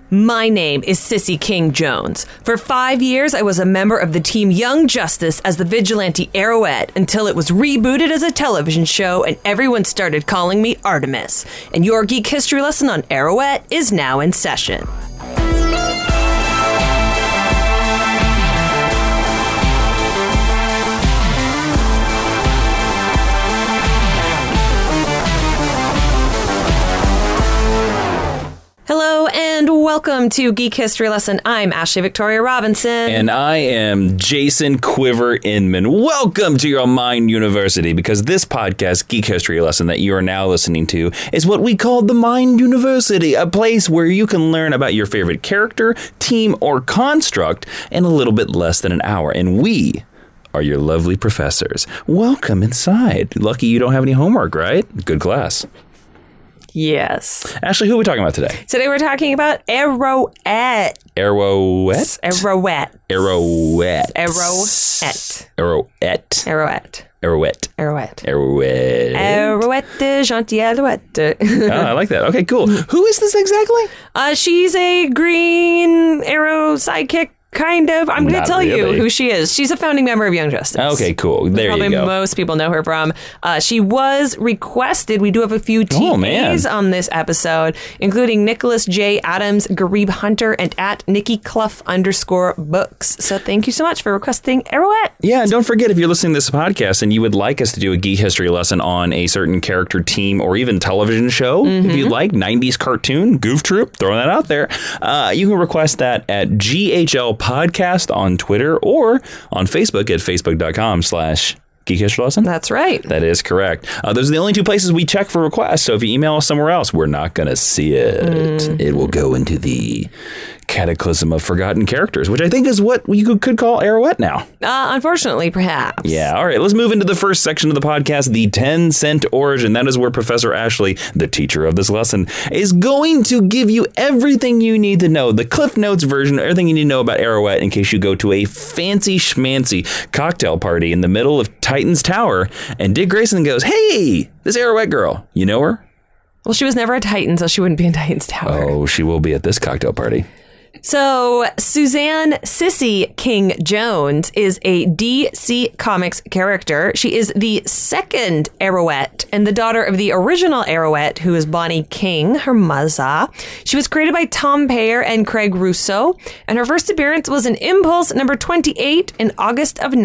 My name is Sissy King Jones. For 5 years, I was a member of the team Young Justice as the vigilante Arrowette until it was rebooted as a television show and everyone started calling me Artemis. And your geek history lesson on Arrowette is now in session. Hello and welcome to Geek History Lesson. I'm Ashley Victoria Robinson. And I am Jason Quiver Inman. Welcome to your Mind University, because this podcast, Geek History Lesson, that you are now listening to, is what we call the Mind University, a place where you can learn about your favorite character, team, or construct in a little bit less than an hour. And we are your lovely professors. Welcome inside. Lucky you don't have any homework, right? Good class. Yes. Ashley, who are we talking about today? Today we're talking about Arrowette. Arrowette? Arrowette. Arrowette. Arrowette. Arrowette. Arrowette. Arrowette. Arrowette. Arrowette. Arrowette, gentille Alouette. Oh, I like that. Okay, cool. Who is this exactly? She's a green arrow sidekick. Kind of. I'm going to tell you who she is. She's a founding member of Young Justice. Okay, cool. There you go. Probably most people know her from. She was requested. We do have a few TAs on this episode, including Nicholas J. Adams, Garib Hunter, and at Nikki Clough _books. So thank you so much for requesting Arrowette. Yeah, and don't forget, if you're listening to this podcast and you would like us to do a geek history lesson on a certain character, team, or even television show, if you'd like, 90s cartoon, Goof Troop, throwing that out there, you can request that at GHL Podcast on Twitter or on Facebook at facebook.com/Geek History Lesson. That's right. That is correct. Those are the only two places we check for requests. So if you email us somewhere else, we're not going to see it. It will go into the cataclysm of forgotten characters, which I think is what you could call Arrowette now. Unfortunately, perhaps. Yeah. All right. Let's move into the first section of the podcast, the 10-cent origin. That is where Professor Ashley, the teacher of this lesson, is going to give you everything you need to know, the Cliff Notes version, everything you need to know about Arrowette in case you go to a fancy schmancy cocktail party in the middle of Titan's Tower and Dick Grayson goes, "Hey, this Arrowette girl, you know her?" Well, she was never a Titan, so she wouldn't be in Titan's Tower. Oh, she will be at this cocktail party. So, Suzanne Sissy King Jones is a DC Comics character. She is the second Arrowette and the daughter of the original Arrowette, who is Bonnie King, her mother. She was created by Tom Payer and Craig Russo, and her first appearance was in Impulse number 28 in August of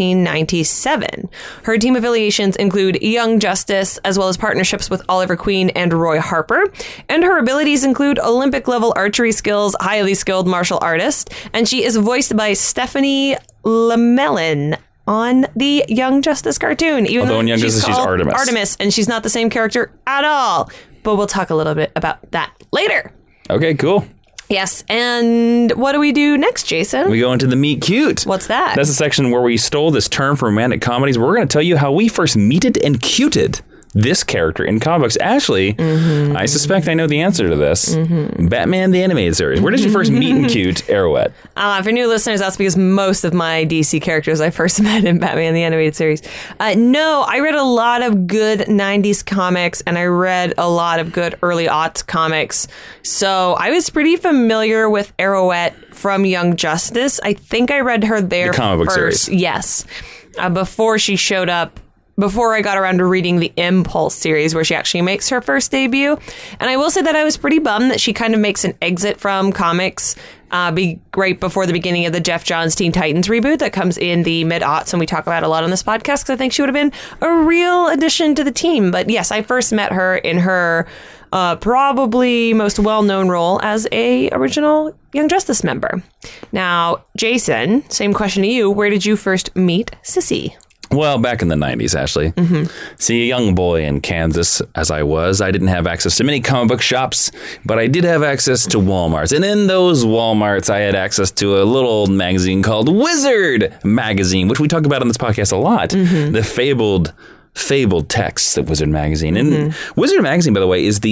1997. Her team affiliations include Young Justice, as well as partnerships with Oliver Queen and Roy Harper, and her abilities include Olympic-level archery skills, highly skilled martial artist, and she is voiced by Stephanie Lemellin on the Young Justice cartoon. Even although in Young Justice she's Artemis. Artemis, and she's not the same character at all. But we'll talk a little bit about that later. Okay, cool. Yes, and what do we do next, Jason? We go into the Meet Cute. What's that? That's a section where we stole this term from romantic comedies. We're going to tell you how we first meeted and cuted this character in comic books. Ashley, I suspect I know the answer to this. Batman the Animated Series. Where did you first meet and cute Arrowette? For new listeners, that's because most of my DC characters I first met in Batman the Animated Series. No, I read a lot of good 90s comics, and I read a lot of good early aughts comics. So I was pretty familiar with Arrowette from Young Justice. I think I read her there the comic book series. Yes. Before she showed up. Before I got around to reading the Impulse series, where she actually makes her first debut. And I will say that I was pretty bummed that she kind of makes an exit from comics right before the beginning of the Jeff Johns Teen Titans reboot that comes in the mid-aughts, and we talk about a lot on this podcast, because I think she would have been a real addition to the team. But yes, I first met her in her probably most well-known role as a original Young Justice member. Now, Jason, same question to you. Where did you first meet Sissy? Well, back in the 90s, Ashley. See, a young boy in Kansas, as I was, I didn't have access to many comic book shops, but I did have access to Walmarts. And in those Walmarts, I had access to a little old magazine called Wizard Magazine, which we talk about on this podcast a lot. The fabled texts of Wizard Magazine. And Wizard Magazine, by the way, is the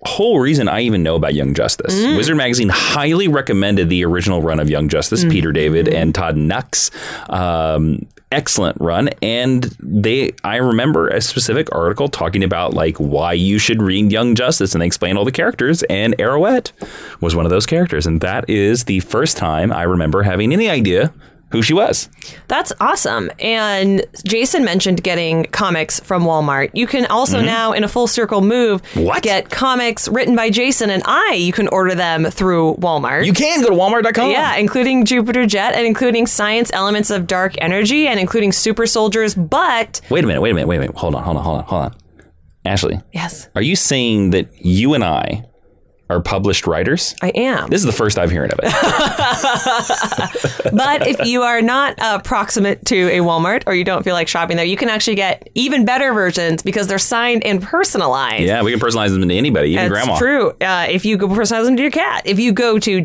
whole reason I even know about Young Justice. Wizard Magazine highly recommended the original run of Young Justice, Peter David and Todd Nux. Excellent run. And I remember a specific article talking about like why you should read Young Justice, and they explain all the characters, and Arrowette was one of those characters. And that is the first time I remember having any idea who she was. That's awesome. And Jason mentioned getting comics from Walmart. You can also now, in a full circle move, get comics written by Jason and I. You can order them through Walmart. You can go to walmart.com. Yeah, including Jupiter Jet and including Science Elements of Dark Energy and including Super Soldiers. But Wait a minute. Hold on. Ashley. Yes. Are you saying that you and I are published writers? I am. This is the first I'm hearing of it. But if you are not proximate to a Walmart or you don't feel like shopping there, you can actually get even better versions because they're signed and personalized. Yeah, we can personalize them to anybody, even grandma. That's true. If you go personalize them to your cat, if you go to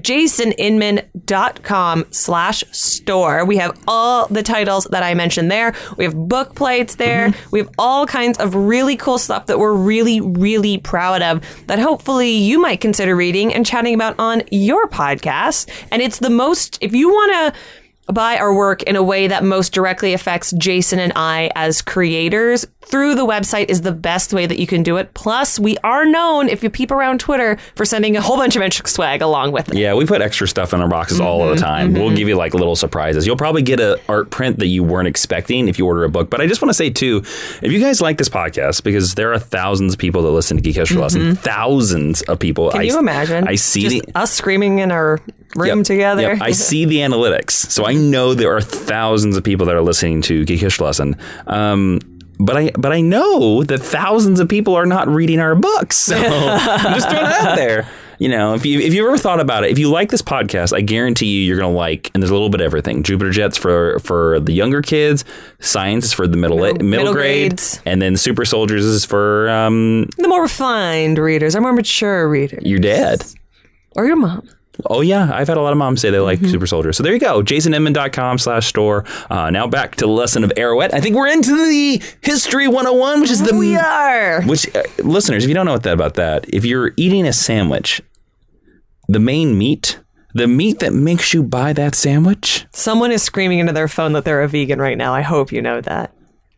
jasoninman.com/store, we have all the titles that I mentioned there. We have book plates there. We have all kinds of really cool stuff that we're really, really proud of that hopefully you might consider reading and chatting about on your podcast. And it's the most, if you want to buy our work in a way that most directly affects Jason and I as creators, through the website is the best way that you can do it. Plus, we are known, if you peep around Twitter, for sending a whole bunch of extra swag along with it. Yeah, we put extra stuff in our boxes all the time. We'll give you like little surprises. You'll probably get an art print that you weren't expecting if you order a book. But I just want to say, too, if you guys like this podcast, because there are thousands of people that listen to Geek History Lesson, thousands of people. Can you imagine? I see just us screaming in our room together. Yep. I see the analytics. So I know there are thousands of people that are listening to Geek History Lesson. But I know that thousands of people are not reading our books. So I'm just throwing it out there. You know, if you ever thought about it, if you like this podcast, I guarantee you you're going to like, and there's a little bit of everything. Jupiter Jet's for the younger kids, Science is for the middle grade, grades, and then Super Soldiers is for the more refined readers, or more mature readers. Your dad. Or your mom. Oh, yeah. I've had a lot of moms say they like Super Soldier. So there you go. jasoninman.com/store. Now back to the lesson of Arrowette. I think we're into the History 101, which is the... We are. Which, listeners, if you don't know about that, if you're eating a sandwich, the main meat, the meat that makes you buy that sandwich... Someone is screaming into their phone that they're a vegan right now. I hope you know that.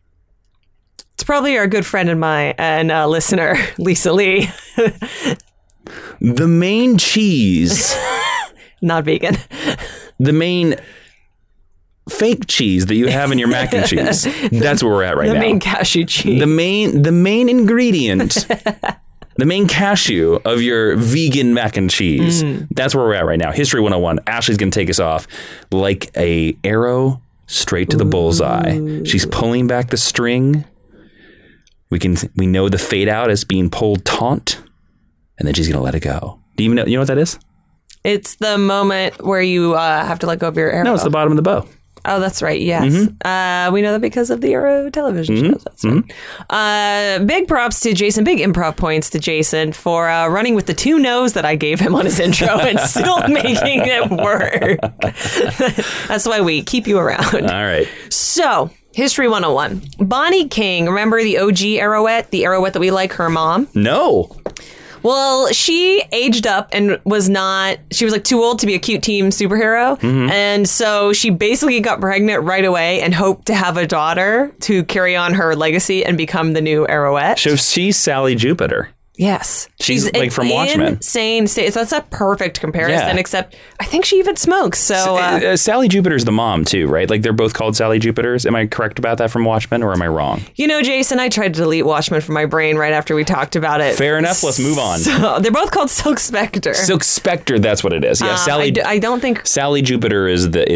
It's probably our good friend and listener, Lisa Lee. The main cheese... Not vegan. The main fake cheese that you have in your mac and cheese. That's where we're at right now. The main cashew cheese. The main ingredient... The main cashew of your vegan mac and cheese. That's where we're at right now. History 101. Ashley's going to take us off like a arrow straight to the bullseye. She's pulling back the string. We know the fade out is being pulled taut, and then she's going to let it go. Do you even know what that is? It's the moment where you have to let go of your arrow. No, it's the bottom of the bow. Oh, that's right. Yes. We know that because of the Arrow television shows. That's right. Big props to Jason. Big improv points to Jason for running with the 2 no's that I gave him on his intro and still making it work. That's why we keep you around. All right. So, History 101. Bonnie King. Remember the OG Arrowette? The Arrowette that we like, her mom? No. Well, she aged up and she was like too old to be a cute team superhero. And so she basically got pregnant right away and hoped to have a daughter to carry on her legacy and become the new Arrowette. So she's Sally Jupiter. Yes. She's like from Watchmen. Insane state. So that's a perfect comparison, Yeah. except I think she even smokes. So Sally Jupiter's the mom too, right? Like they're both called Sally Jupiters. Am I correct about that from Watchmen, or am I wrong? You know, Jason, I tried to delete Watchmen from my brain right after we talked about it. Fair enough. Let's move on. So, they're both called Silk Spectre. Silk Spectre, that's what it is. Yeah, Sally. I don't think Sally Jupiter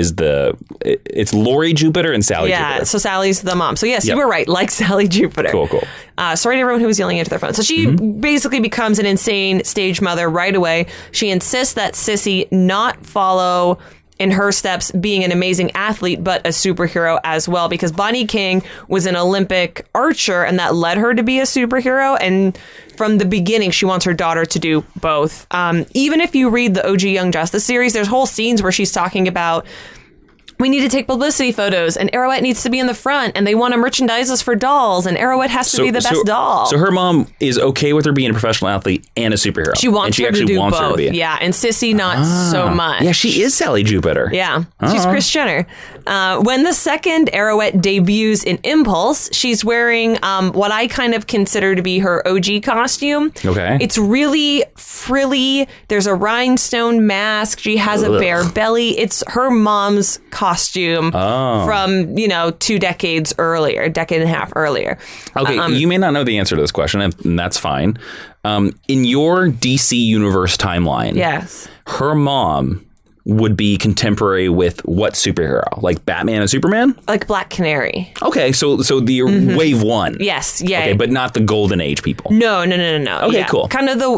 it's Lori Jupiter and Sally Jupiter. Yeah, so Sally's the mom. So yes, Yep. you were right, like Sally Jupiter. Cool. Sorry to everyone who was yelling into their phone. So she basically becomes an insane stage mother right away. She insists that Sissy not follow in her steps being an amazing athlete, but a superhero as well, because Bonnie King was an Olympic archer and that led her to be a superhero. And from the beginning, she wants her daughter to do both. Even if you read the OG Young Justice series, there's whole scenes where she's talking about we need to take publicity photos, and Arrowette needs to be in the front, and they want to merchandise us for dolls, and Arrowette has to be the best doll. So her mom is okay with her being a professional athlete and a superhero. She wants her to do both. Yeah, and Sissy not so much. Yeah, she is Sally Jupiter. Yeah, she's Kris Jenner. When the second Arrowette debuts in Impulse, she's wearing what I kind of consider to be her OG costume. Okay. It's really frilly. There's a rhinestone mask. She has a bare belly. It's her mom's costume from, 2 decades earlier, a decade and a half earlier. Okay, you may not know the answer to this question, and that's fine. In your DC Universe timeline, yes, her mom would be contemporary with what superhero? Like Batman and Superman? Like Black Canary. Okay, so the wave one. Yes, yeah. Okay, but not the Golden Age people. No. Okay, cool. Kind of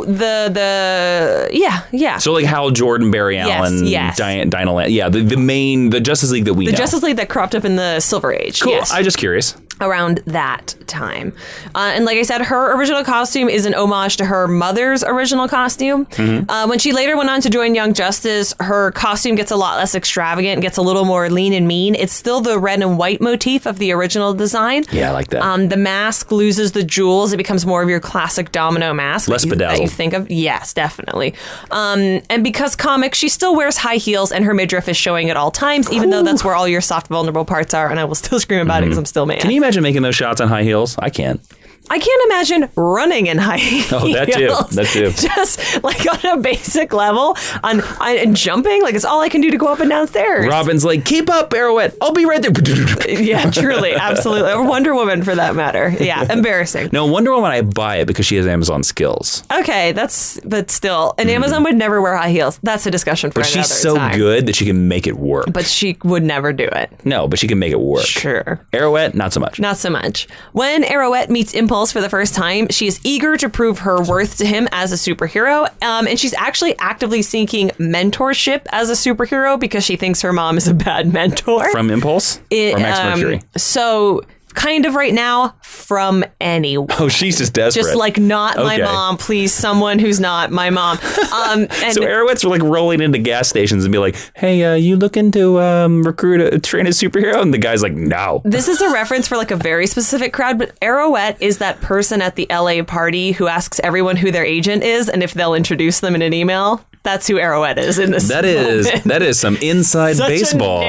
yeah. So like Hal Jordan, Barry Allen, Dinah Land. Yeah, the Justice League that we know. The Justice League that cropped up in the Silver Age. Cool. Yes. I'm just curious. Around that time. And like I said, her original costume is an homage to her mother's original costume. When she later went on to join Young Justice, her costume gets a lot less extravagant, gets a little more lean and mean. It's still the red and white motif of the original design. Yeah, I like that. The mask loses the jewels. It becomes more of your classic domino mask. Less bedazzled. That you think of. Yes, definitely. And because comic, she still wears high heels and her midriff is showing at all times, even though that's where all your soft, vulnerable parts are. And I will still scream about it because I'm still mad. Can you imagine making those shots on high heels? I can't. I can't imagine running in high heels. Oh, that too. Just like on a basic level, and jumping, like it's all I can do to go up and down stairs. Robin's like, keep up, Arrowette. I'll be right there. Yeah, truly, absolutely. Or Wonder Woman for that matter. Yeah, embarrassing. No, Wonder Woman, I buy it because she has Amazon skills. Okay, but still, and Amazon would never wear high heels. That's a discussion for another time. But she's so good that she can make it work. But she would never do it. No, but she can make it work. Sure. Arrowette, not so much. Not so much. When Arrowette meets Impulse for the first time, she is eager to prove her worth to him as a superhero, and she's actually actively seeking mentorship as a superhero because she thinks her mom is a bad mentor. From Impulse? Or Max Mercury? So... kind of right now from anyone. Oh, she's just desperate. Just like, not my mom, please, someone who's not my mom. And so Arrowette's like rolling into gas stations and be like, hey, you looking to train a superhero? And the guy's like, no. This is a reference for like a very specific crowd, but Arrowette is that person at the LA party who asks everyone who their agent is and if they'll introduce them in an email. That's who Arrowette is in this moment. That is some inside baseball.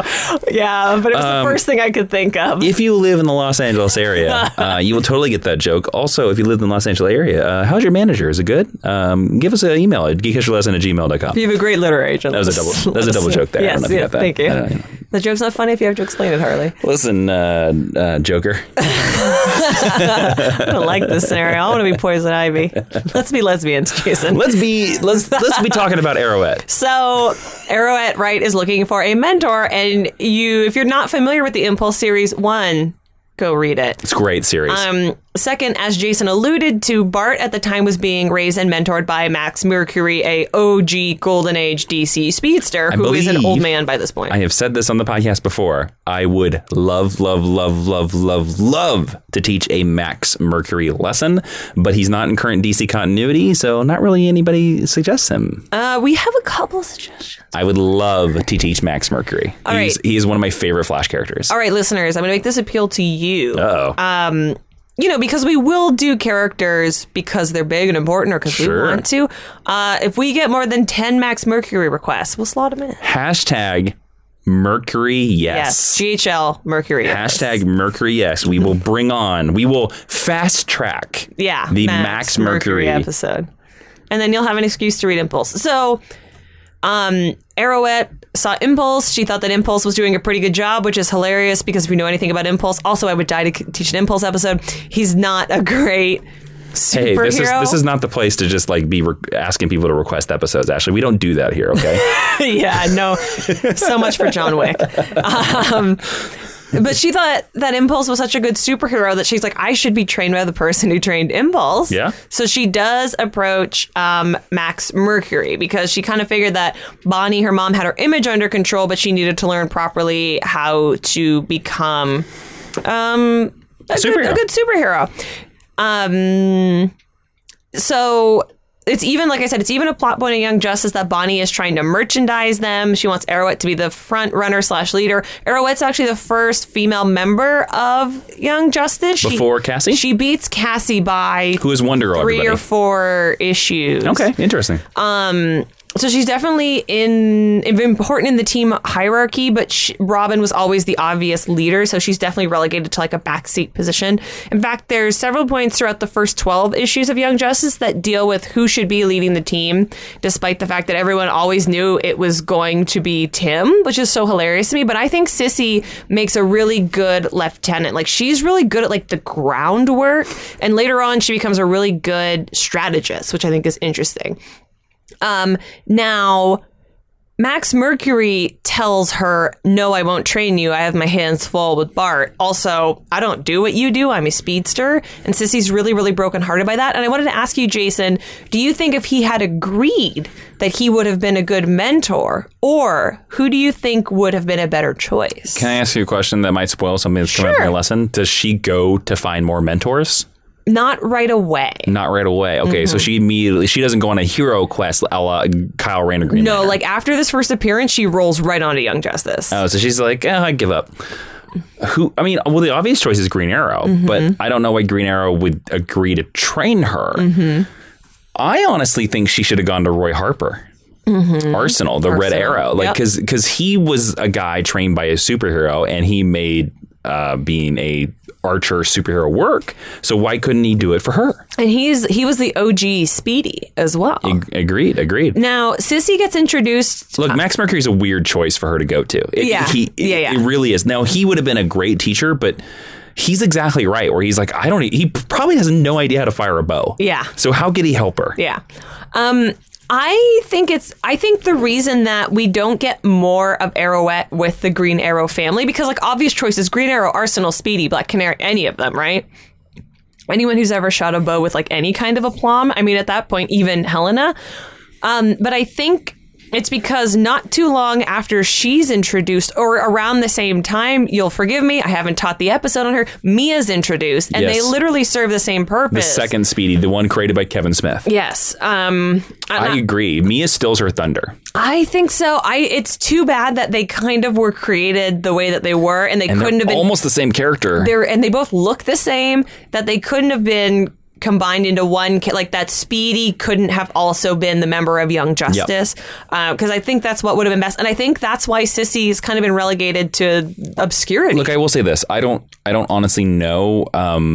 Yeah, but it was the first thing I could think of. If you live in the Los Angeles area, you will totally get that joke. Also, if you live in the Los Angeles area, how's your manager? Is it good? Give us an email at geekhistorylesson@gmail.com. You have a great literary agent. That was a double joke there. Yes, I don't know if you got that. Thank you. The joke's not funny if you have to explain it, Harley. Listen, Joker. I don't like this scenario. I want to be Poison Ivy. Let's be lesbians, Jason. Let's be talking about Arrowette. So Arrowette, right, is looking for a mentor, and if you're not familiar with the Impulse series, one, go read it. It's a great series. Second, as Jason alluded to, Bart at the time was being raised and mentored by Max Mercury, a OG Golden Age DC speedster who is an old man by this point. I have said this on the podcast before. I would love to teach a Max Mercury lesson, but he's not in current DC continuity, so not really anybody suggests him. We have a couple suggestions. I would love to teach Max Mercury. He is one of my favorite Flash characters. All right, listeners, I'm going to make this appeal to you. Uh-oh. Because we will do characters because they're big and important or because we want to. If we get more than 10 Max Mercury requests, we'll slot them in. Hashtag Mercury yes. GHL Mercury yes. Hashtag Mercury yes. We will fast track the Max Mercury episode. And then you'll have an excuse to read Impulse. So, Arrowette saw Impulse. She thought that Impulse was doing a pretty good job, which is hilarious because if you know anything about Impulse, also I would die to teach an Impulse episode. He's not a great superhero. Hey, this is not the place to just like be asking people to request episodes. Ashley, we don't do that here, okay? Yeah, no. So much for John Wick. But she thought that Impulse was such a good superhero that she's like, I should be trained by the person who trained Impulse. Yeah. So she does approach Max Mercury because she kind of figured that Bonnie, her mom, had her image under control, but she needed to learn properly how to become a good superhero. So it's even, like I said, it's even a plot point in Young Justice that Bonnie is trying to merchandise them. She wants Arrowette to be the front runner / leader. Arrowette's actually the first female member of Young Justice. Before Cassie? She beats Cassie by Who is Wonder Girl, 3 everybody? or 4 issues. Okay, interesting. So she's definitely important in the team hierarchy, but Robin was always the obvious leader, so she's definitely relegated to like a backseat position. In fact, there's several points throughout the first 12 issues of Young Justice that deal with who should be leading the team, despite the fact that everyone always knew it was going to be Tim, which is so hilarious to me. But I think Sissy makes a really good lieutenant. Like, she's really good at like the groundwork, and later on she becomes a really good strategist, which I think is interesting. Now, Max Mercury tells her, no, I won't train you. I have my hands full with Bart. Also, I don't do what you do. I'm a speedster. And Sissy's really, really brokenhearted by that. And I wanted to ask you, Jason, do you think if he had agreed that he would have been a good mentor, or who do you think would have been a better choice? Can I ask you a question that might spoil something that's coming up in your lesson? Does she go to find more mentors? Not right away. Not right away. Okay, so she doesn't go on a hero quest a la Kyle Rayner Green No, Lantern. like after this first appearance, she rolls right onto Young Justice. Oh, so she's like, I give up. The obvious choice is Green Arrow, but I don't know why Green Arrow would agree to train her. I honestly think she should have gone to Roy Harper. Arsenal, the Red Arrow. Like, because he was a guy trained by a superhero, and he made being a archer superhero work. So why couldn't he do it for her? And he was the OG Speedy as well. Agreed. Now, Sissy gets introduced. Look, Max Mercury's a weird choice for her to go to. It really is. Now, he would have been a great teacher, but he's exactly right, where he's like, he probably has no idea how to fire a bow. Yeah. So how could he help her? Yeah. I think the reason that we don't get more of Arrowette with the Green Arrow family, because like obvious choices, Green Arrow, Arsenal, Speedy, Black Canary, any of them, right? Anyone who's ever shot a bow with like any kind of aplomb. I mean, at that point, even Helena. But I think it's because not too long after she's introduced, or around the same time, you'll forgive me, I haven't taught the episode on her, Mia's introduced, and they literally serve the same purpose. The second Speedy, the one created by Kevin Smith. Yes. I agree. Mia steals her thunder. I think so. It's too bad that they kind of were created the way that they were, and couldn't have been almost the same character. And they both look the same, that they couldn't have been combined into one, like that Speedy couldn't have also been the member of Young Justice, because I think that's what would have been best, and I think that's why Sissy's kind of been relegated to obscurity. Look, I will say this: I don't honestly know.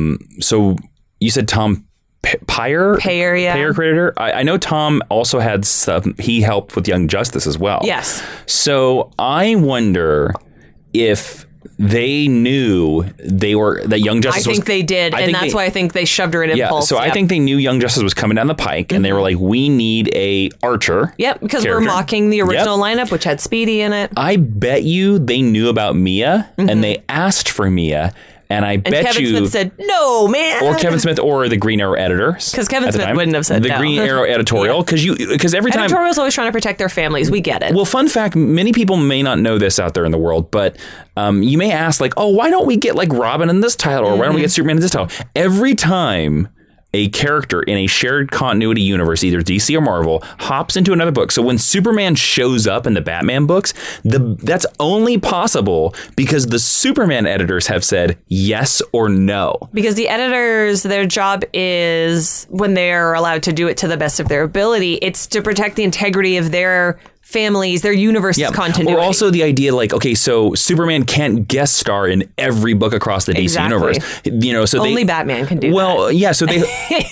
So you said Tom Payer, creator. I know Tom also had some. He helped with Young Justice as well. Yes. So I wonder if they knew that Young Justice I think they did, and that's why I think they shoved her in Impulse. So I think they knew Young Justice was coming down the pike, and they were like, we need a archer. Yep, because we're mocking the original lineup, which had Speedy in it. I bet you they knew about Mia, and they asked for Mia. And Kevin Smith said, no, man. Or Kevin Smith or the Green Arrow editors. Because Kevin Smith wouldn't have said the no. Green Arrow editorial. Because every time... Editorial's always trying to protect their families. We get it. Well, fun fact, many people may not know this out there in the world, but you may ask, like, oh, why don't we get, like, Robin in this title? Or why don't we get Superman in this title? Every time a character in a shared continuity universe, either DC or Marvel, hops into another book. So when Superman shows up in the Batman books, that's only possible because the Superman editors have said yes or no. Because the editors, their job is, when they're allowed to do it to the best of their ability, it's to protect the integrity of their families, their universe's continuity. Or also the idea, like, okay, so Superman can't guest star in every book across the DC universe. You know, so only Batman can do that. Well, yeah, so they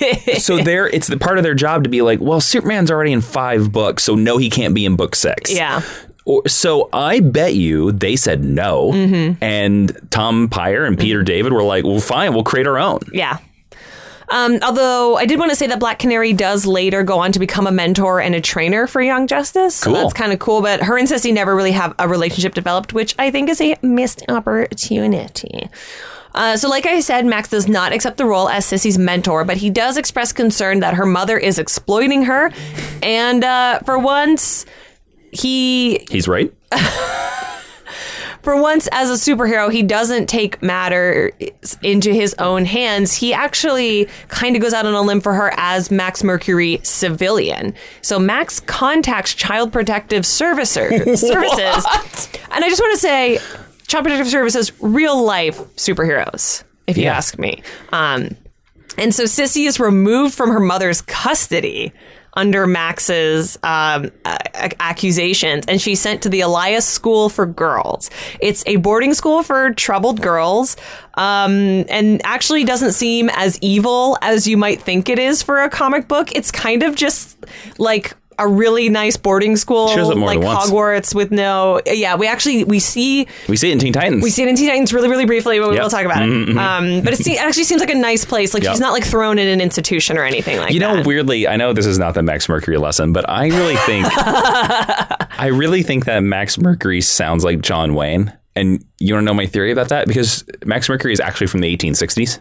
it's the part of their job to be like, well, Superman's already in 5 books, so no, he can't be in book 6. Yeah. So I bet you they said no, and Tom Payer and Peter David were like, well, fine, we'll create our own. Yeah. Although I did want to say that Black Canary does later go on to become a mentor and a trainer for Young Justice. So that's kind of cool. But her and Sissy never really have a relationship developed, which I think is a missed opportunity. So like I said, Max does not accept the role as Sissy's mentor, but he does express concern that her mother is exploiting her. And for once, he's right. for once, as a superhero, he doesn't take matters into his own hands. He actually kind of goes out on a limb for her as Max Mercury civilian. So Max contacts Child Protective Services. And I just want to say, Child Protective Services, real life superheroes, if you ask me. And so Sissy is removed from her mother's custody under Max's accusations, and she's sent to the Elias School for Girls. It's a boarding school for troubled girls, and actually doesn't seem as evil as you might think it is for a comic book. It's kind of just like a really nice boarding school, like Hogwarts with no... Yeah, we see it in Teen Titans. We see it in Teen Titans really, really briefly, but we'll talk about it. But it actually seems like a nice place. Like, she's not like thrown in an institution or anything like that. You know, weirdly, I know this is not the Max Mercury lesson, but I really think... I really think that Max Mercury sounds like John Wayne. And you want to know my theory about that? Because Max Mercury is actually from the 1860s.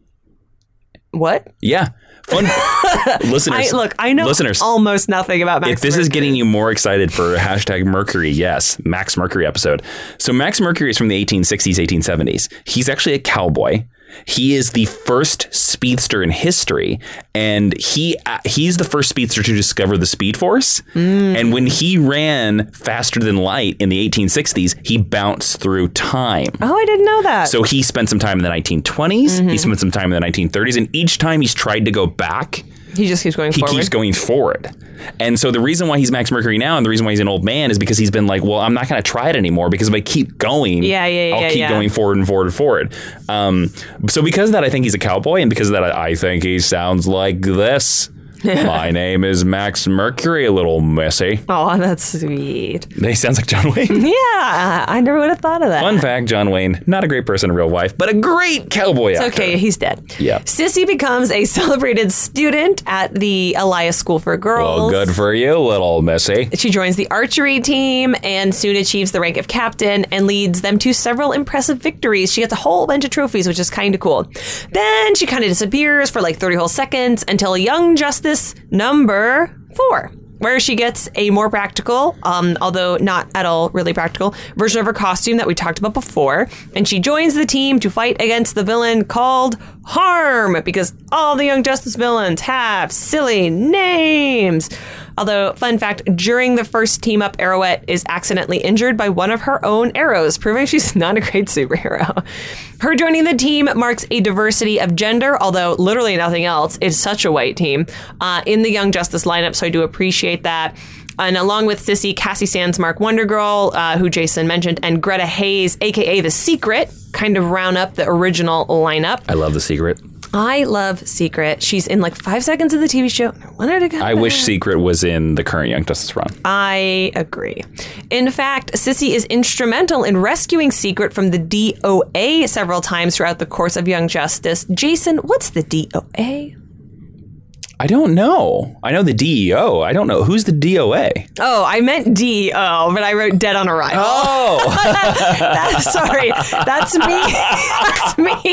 What? Yeah. Fun listeners. I know almost nothing about Max Mercury. If this is getting you more excited for hashtag Mercury, yes, Max Mercury episode. So Max Mercury is from the 1860s, 1870s. He's actually a cowboy. He is the first speedster in history, and he's the first speedster to discover the Speed Force. And when he ran faster than light in the 1860s, he bounced through time. Oh, I didn't know that. So he spent some time in the 1920s. He spent some time in the 1930s, and each time he's tried to go back, he just keeps going forward. He keeps going forward. And so the reason why he's Max Mercury now and the reason why he's an old man is because he's been like, well, I'm not going to try it anymore, because if I keep going, I'll keep going forward and forward and forward. So because of that, I think he's a cowboy. And because of that, I think he sounds like this. My name is Max Mercury, little missy. Oh, that's sweet. He sounds like John Wayne. Yeah, I never would have thought of that. Fun fact, John Wayne, not a great person in real life, but a great cowboy actor. It's okay, he's dead. Yeah. Sissy becomes a celebrated student at the Elias School for Girls. Well, good for you, little missy. She joins the archery team and soon achieves the rank of captain and leads them to several impressive victories. She gets a whole bunch of trophies, which is kind of cool. Then she kind of disappears for like 30 whole seconds until Young Justice number 4, where she gets a more practical, although not at all really practical, version of her costume that we talked about before. And she joins the team to fight against the villain called Harm, because all the Young Justice villains have silly names. Although, fun fact, during the first team up, Arrowette is accidentally injured by one of her own arrows, proving she's not a great superhero. Her joining the team marks a diversity of gender, although literally nothing else. It's such a white team in the Young Justice lineup, so I do appreciate that. And along with Sissy, Cassie Sandsmark, Wonder Girl, who Jason mentioned, and Greta Hayes, a.k.a. The Secret, kind of round up the original lineup. I love The Secret. I love Secret. She's in like 5 seconds of the TV show. I want her to come I back. wish Secret was in the current Young Justice run. I agree. In fact, Sissy is instrumental in rescuing Secret from the DOA several times throughout the course of Young Justice. Jason, what's the DOA? I don't know. I know the DEO. I don't know. Who's the DOA? Oh, I meant DEO, but I wrote Dead on Arrival. Oh! Sorry. That's me. That's me.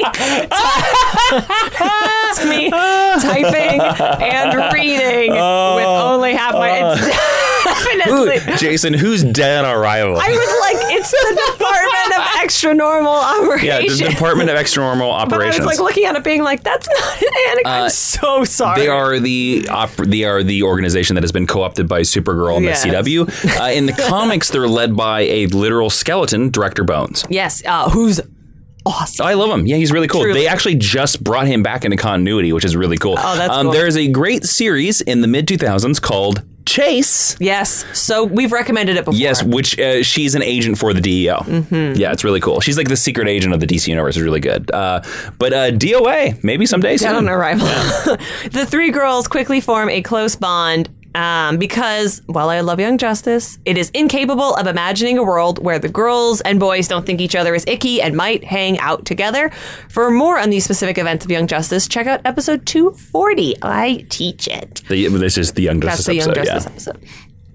That's me typing and reading with only half my... It's definitely... Ooh, Jason, who's Dead on Arrival? I was like, it's the Department of Extra Normal Operations. Yeah, the Department of Extra Normal Operations. But I was like looking at it being like, that's not an Anakin. I'm so sorry. They are the organization that has been co-opted by Supergirl and the CW. In the comics, they're led by a literal skeleton, Director Bones. Yes, who's awesome. I love him. Yeah, he's really cool. Truly. They actually just brought him back into continuity, which is really cool. Oh, that's cool. There is a great series in the mid-2000s called Chase. Yes. So we've recommended it before. Yes, which she's an agent for the DEO. Mm-hmm. Yeah, it's really cool. She's like the secret agent of the DC Universe. It's really good. But DOA, maybe someday soon. Dead on Arrival. The three girls quickly form a close bond because, while I love Young Justice, it is incapable of imagining a world where the girls and boys don't think each other is icky and might hang out together. For more on these specific events of Young Justice, check out episode 240. I teach it. This is the Young Justice episode. That's the Young Justice episode.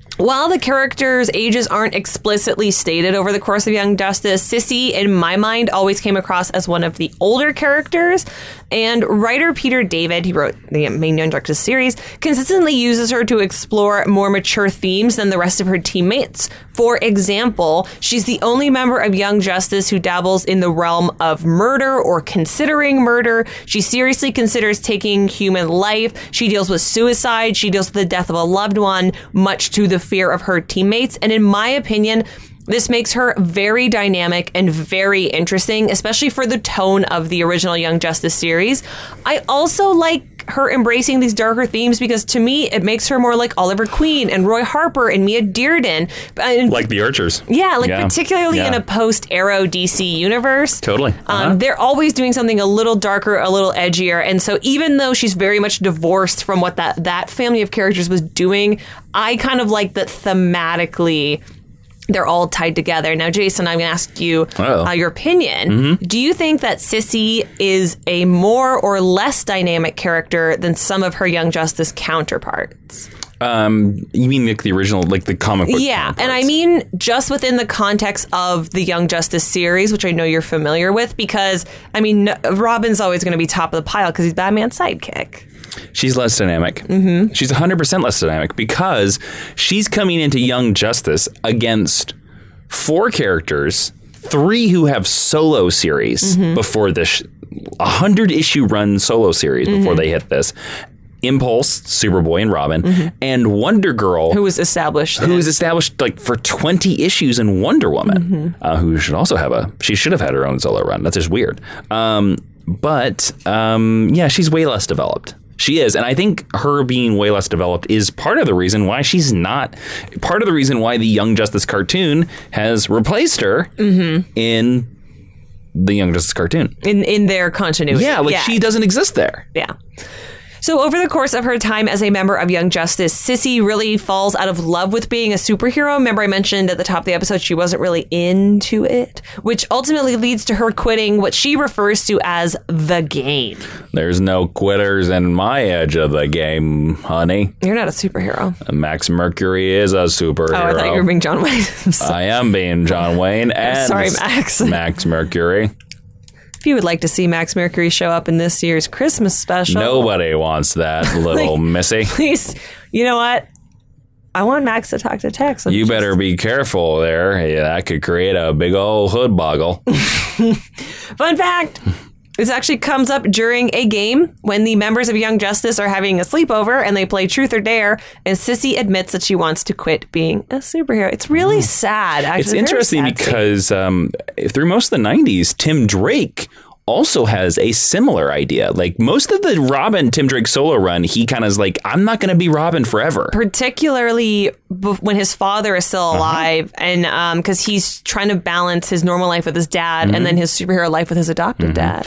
While the characters' ages aren't explicitly stated over the course of Young Justice, Sissy, in my mind, always came across as one of the older characters. And writer Peter David, he wrote the main Young Justice series, consistently uses her to explore more mature themes than the rest of her teammates. For example, she's the only member of Young Justice who dabbles in the realm of murder or considering murder. She seriously considers taking human life. She deals with suicide. She deals with the death of a loved one, much to the fear of her teammates. And in my opinion, this makes her very dynamic and very interesting, especially for the tone of the original Young Justice series. I also like her embracing these darker themes because to me, it makes her more like Oliver Queen and Roy Harper and Mia Dearden. Like the Archers. Yeah, particularly in a post-Arrow DC universe. Totally. They're always doing something a little darker, a little edgier. And so even though she's very much divorced from what that family of characters was doing, I kind of like that thematically they're all tied together. Now, Jason, I'm going to ask you your opinion. Mm-hmm. Do you think that Sissy is a more or less dynamic character than some of her Young Justice counterparts? You mean like the original, like the comic book? Yeah, and I mean just within the context of the Young Justice series, which I know you're familiar with, because, I mean, Robin's always going to be top of the pile because he's Batman's sidekick. She's less dynamic. Mm-hmm. She's 100% less dynamic because she's coming into Young Justice against 4 characters, 3 who have solo series before this, 100-issue run solo series before they hit this. Impulse, Superboy and Robin, and Wonder Girl, who was established like for 20 issues in Wonder Woman, who should also have she should have had her own solo run. That's just weird. But she's way less developed. She is. And I think her being way less developed is part of the reason why she's not part of the reason why the Young Justice cartoon has replaced her in the Young Justice cartoon. In their continuity. Yeah, she doesn't exist there. Yeah. So over the course of her time as a member of Young Justice, Sissy really falls out of love with being a superhero. Remember I mentioned at the top of the episode she wasn't really into it, which ultimately leads to her quitting what she refers to as the game. There's no quitters in my edge of the game, honey. You're not a superhero. Max Mercury is a superhero. Oh, I thought you were being John Wayne. I am being John Wayne and sorry, Max. Max Mercury. If you would like to see Max Mercury show up in this year's Christmas special. Nobody wants that, little missy. Please, you know what? I want Max to talk to Tex. You better be careful there. Yeah, that could create a big old hood boggle. Fun fact. This actually comes up during a game when the members of Young Justice are having a sleepover and they play Truth or Dare, and Sissy admits that she wants to quit being a superhero. It's really sad, actually. It's interesting because through most of the 90s, Tim Drake also has a similar idea. Like most of the Robin Tim Drake solo run, he kind of is like, I'm not going to be Robin forever. Particularly when his father is still alive and because he's trying to balance his normal life with his dad and then his superhero life with his adopted dad.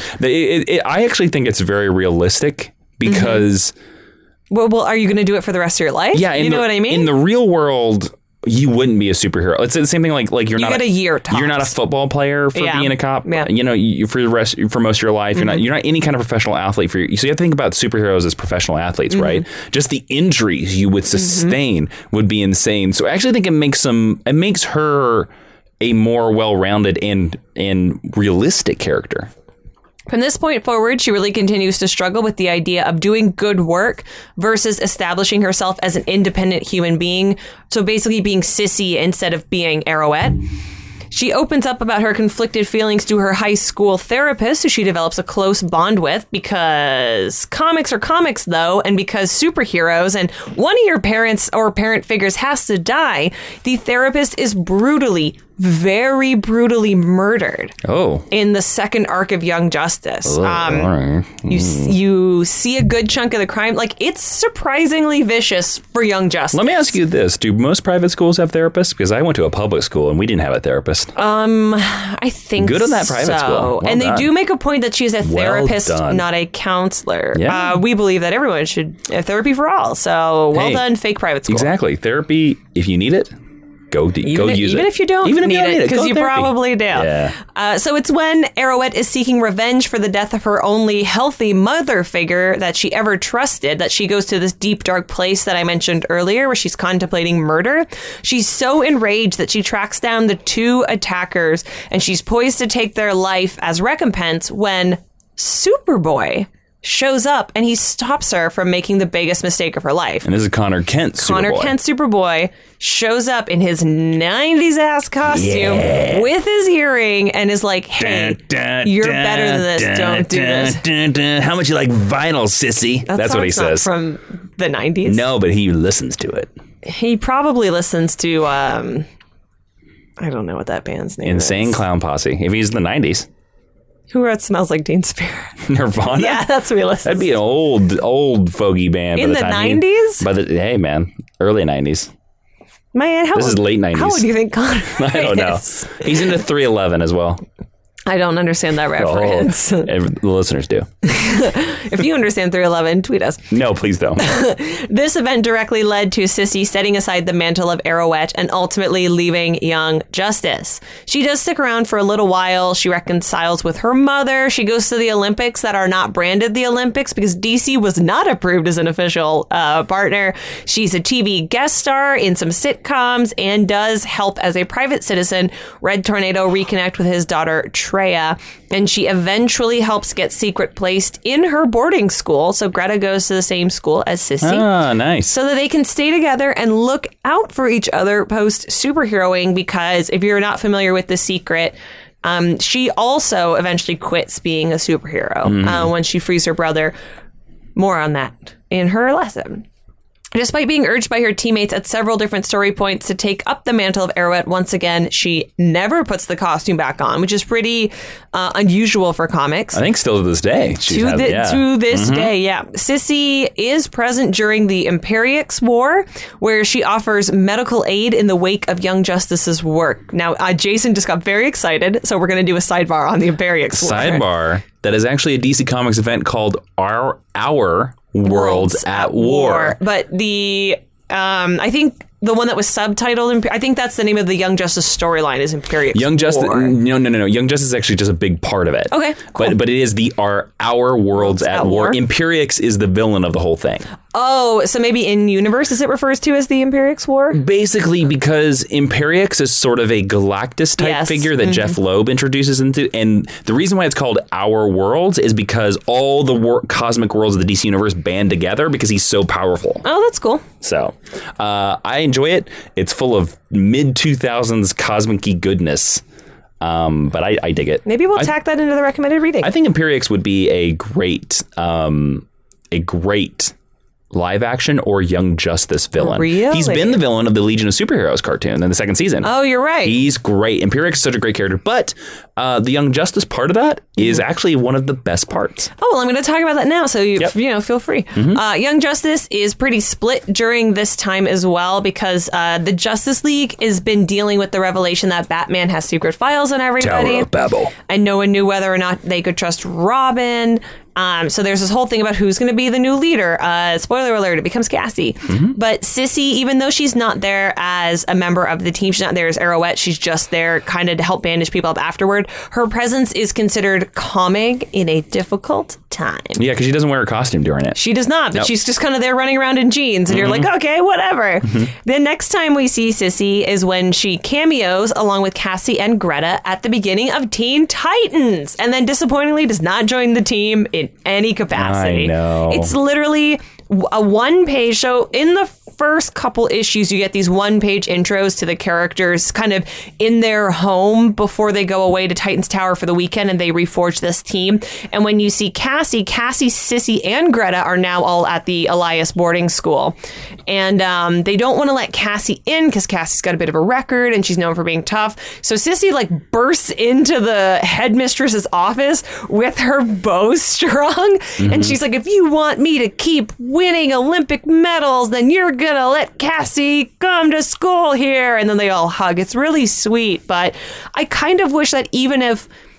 I actually think it's very realistic because... Well, are you going to do it for the rest of your life? Yeah. You know what I mean? In the real world... You wouldn't be a superhero. It's the same thing like you're not a year tops. You're not a football player for being a cop. Yeah. You know, for most of your life, you're not any kind of professional athlete. So you have to think about superheroes as professional athletes, right? Just the injuries you would sustain would be insane. So I actually think it makes her a more well-rounded and realistic character. From this point forward, she really continues to struggle with the idea of doing good work versus establishing herself as an independent human being. So basically being Sissy instead of being Arrowette. She opens up about her conflicted feelings to her high school therapist, who she develops a close bond with, because comics are comics, though, and because superheroes and one of your parents or parent figures has to die, the therapist is very brutally murdered. Oh. In the second arc of Young Justice. Right. You see a good chunk of the crime. Like, it's surprisingly vicious for Young Justice. Let me ask you this. Do most private schools have therapists? Because I went to a public school and we didn't have a therapist. I think good on that private school. Well and done. They do make a point that she's a therapist, not a counselor. Yeah. We believe that everyone should have therapy for all. So well done, fake private school. Exactly. Therapy, if you need it, go use it. Even if you don't need it, because you probably do. Yeah. So it's when Arrowette is seeking revenge for the death of her only healthy mother figure that she ever trusted, that she goes to this deep, dark place that I mentioned earlier where she's contemplating murder. She's so enraged that she tracks down the 2 attackers, and she's poised to take their life as recompense when Superboy shows up and he stops her from making the biggest mistake of her life. And this is Connor Kent Superboy. Connor Kent Superboy shows up in his 90s ass costume with his earring and is like, hey, you're better than this. Don't do this. How much you like vinyl, sissy? That's what he says. Not from the 90s? No, but he listens to it. He probably listens to, I don't know what that band's name is. Insane Clown Posse. If he's in the 90s. Who wrote Smells Like Teen Spirit? Nirvana? Yeah, that's what he listens to. That'd be an old fogey band. In the 90s? Hey, man. Early 90s. Man, this is late 90s. How old do you think Connor is? I don't know. He's into 311 as well. I don't understand that reference. The listeners do. If you understand 311, tweet us. No, please don't. This event directly led to Sissy setting aside the mantle of Arrowette and ultimately leaving Young Justice. She does stick around for a little while. She reconciles with her mother. She goes to the Olympics that are not branded the Olympics because DC was not approved as an official partner. She's a TV guest star in some sitcoms and does help as a private citizen Red Tornado reconnect with his daughter, Treya, and she eventually helps get Secret placed in her boarding school. So Greta goes to the same school as Sissy. Ah, nice. So that they can stay together and look out for each other post superheroing, because if you're not familiar with The Secret, she also eventually quits being a superhero when she frees her brother. More on that in her lesson. Despite being urged by her teammates at several different story points to take up the mantle of Arrowette once again, she never puts the costume back on, which is pretty unusual for comics. I think still to this day. To this day, yeah. Sissy is present during the Imperiex War, where she offers medical aid in the wake of Young Justice's work. Now, Jason just got very excited, so we're going to do a sidebar on the Imperiex War. Sidebar. That is actually a DC Comics event called Our Worlds at War. But the, I think the one that was subtitled, I think that's the name of the Young Justice storyline, is Imperiex Young Justice. War. No. Young Justice is actually just a big part of it. Okay, cool. But it is the Our Worlds at War. Imperiex is the villain of the whole thing. Oh, so maybe in universe is it refers to as the Imperiex War? Basically, because Imperiex is sort of a Galactus type figure that Jeff Loeb introduces into, and the reason why it's called Our Worlds is because all the cosmic worlds of the DC universe band together because he's so powerful. Oh, that's cool. So, I enjoy it. It's full of mid-2000s cosmic-y goodness. But I dig it. Maybe we'll tack that into the recommended reading. I think Imperiex would be a great live action or Young Justice villain. Really? He's been the villain of the Legion of Superheroes cartoon in the second season. Oh, you're right. He's great. Imperiex is such a great character, but the Young Justice part of that is actually one of the best parts. Oh, well, I'm going to talk about that now, so you feel free. Young Justice is pretty split during this time as well, because the Justice League has been dealing with the revelation that Batman has secret files on everybody. Tower of Babel. And no one knew whether or not they could trust Robin. So there's this whole thing about who's going to be the new leader. Spoiler alert, it becomes Cassie. But Sissy, even though she's not there as a member of the team, she's not there as Arrowette, she's just there kind of to help bandage people up afterward. Her presence is considered calming in a difficult time. Yeah, because she doesn't wear a costume during it. She does not, but she's just kind of there running around in jeans, and you're like, okay, whatever. The next time we see Sissy is when she cameos along with Cassie and Greta at the beginning of Teen Titans, and then disappointingly does not join the team in any capacity. I know. It's literally a one-page show. In the first couple issues, you get these one-page intros to the characters kind of in their home before they go away to Titan's Tower for the weekend and they reforge this team. And when you see Cassie, Sissy, and Greta are now all at the Elias boarding school. And they don't want to let Cassie in because Cassie's got a bit of a record and she's known for being tough. So Sissy bursts into the headmistress's office with her bow strung. And she's like, if you want me to keep winning Olympic medals, then you're gonna let Cassie come to school here. And then they all hug. It's really sweet, but I kind of wish that even if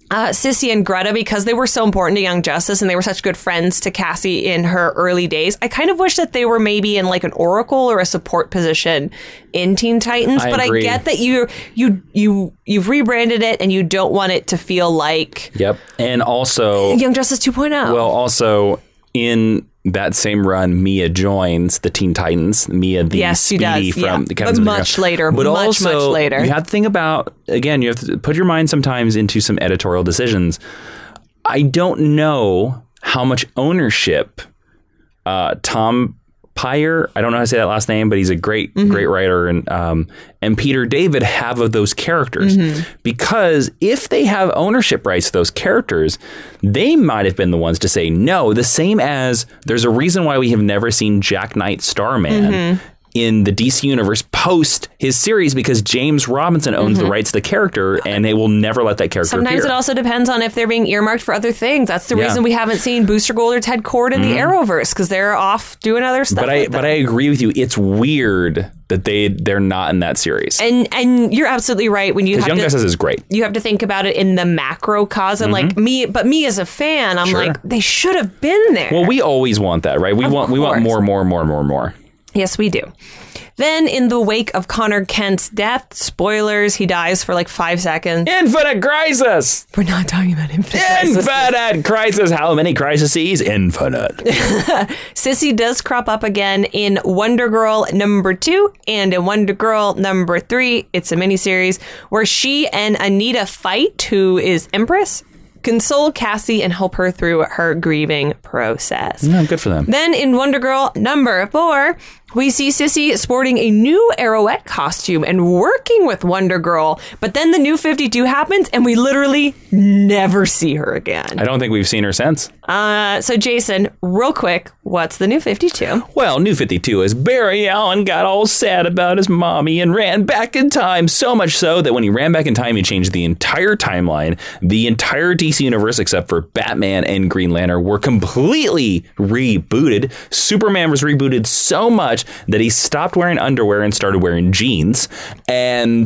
Sissy and Greta, because they were so important to Young Justice and they were such good friends to Cassie in her early days. I kind of wish that they were maybe in like an Oracle or a support position in Teen Titans. But agree. I get that you've rebranded it and you don't want it to feel like Yep. And also Young Justice 2.0. Well, also in that same run, Mia joins the Teen Titans. Mia, the Yes, she Speedy does, from yeah. the But much later, But much also, later. you have to think about, again, you have to put your mind sometimes into some editorial decisions. I don't know how much ownership Tom Peyer, I don't know how to say that last name, but he's a great writer, and Peter David have of those characters. Because if they have ownership rights to those characters, they might have been the ones to say no, the same as there's a reason why we have never seen Jack Knight Starman in the DC universe post his series, because James Robinson owns the rights to the character and they will never let that character Sometimes appear. it also depends on if they're being earmarked for other things. That's the reason we haven't seen Booster Gold or Ted Kord in the Arrowverse, because they're off doing other stuff. But I agree with you. It's weird that they're not in that series. And you're absolutely right. When you have Young to, Justice is great. you have to think about it in the macrocosm. Like me as a fan, I'm Sure. like, they should have been there. Well, we always want that, right? We want course. more. Yes, we do. Then, in the wake of Connor Kent's death, spoilers, he dies for like 5 seconds. Infinite Crisis! We're not talking about Infinite Crisis. Infinite Crisis! How many crises? Infinite. Sissy does crop up again in Wonder Girl #2 and in Wonder Girl #3. It's a miniseries where she and Anita fight, who is Empress, console Cassie and help her through her grieving process. No, good for them. Then in Wonder Girl #4, we see Sissy sporting a new Arrowette costume and working with Wonder Girl. But then the New 52 happens and we literally never see her again. I don't think we've seen her since. So Jason, real quick, what's the New 52? Well, New 52 is Barry Allen got all sad about his mommy and ran back in time. So much so that when he ran back in time, he changed the entire timeline. The entire DC universe, except for Batman and Green Lantern, were completely rebooted. Superman was rebooted so much that he stopped wearing underwear and started wearing jeans. And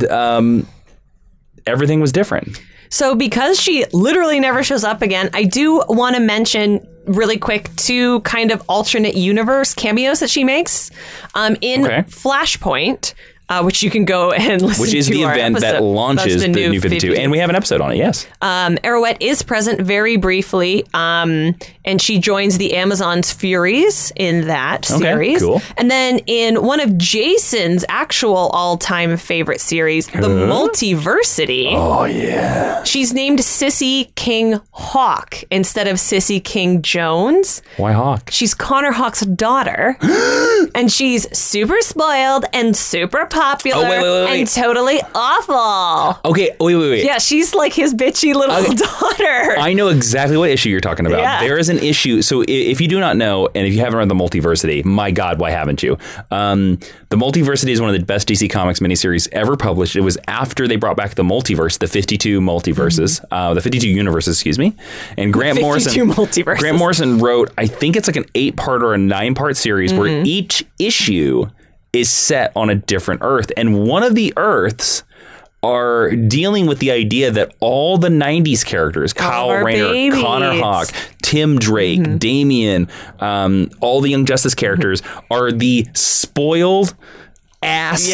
everything was different. So because she literally never shows up again, I do want to mention really quick 2 kind of alternate universe cameos that she makes in Flashpoint. Which you can go and listen to. Which is the event that launches the New 52. And we have an episode on it, yes. Arrowette is present very briefly, and she joins the Amazon's Furies in that series. Cool. And then in one of Jason's actual all-time favorite series, The Multiversity. Oh, yeah. She's named Sissy King Hawk instead of Sissy King Jones. Why Hawk? She's Connor Hawk's daughter, and she's super spoiled and super popular wait. and totally awful. Okay, wait. Yeah, she's like his bitchy little daughter. I know exactly what issue you're talking about. Yeah. There is an issue. So if you do not know, and if you haven't read The Multiversity, my God, why haven't you? The Multiversity is one of the best DC Comics miniseries ever published. It was after they brought back the multiverse, the 52 multiverses, the 52 universes, excuse me. And Grant Morrison wrote, I think it's like an 8-part or a 9-part series where each issue is set on a different Earth. And one of the Earths are dealing with the idea that all the 90s characters, Kyle Rayner, Connor Hawk, Tim Drake, Damian, all the Young Justice characters are the spoiled ass,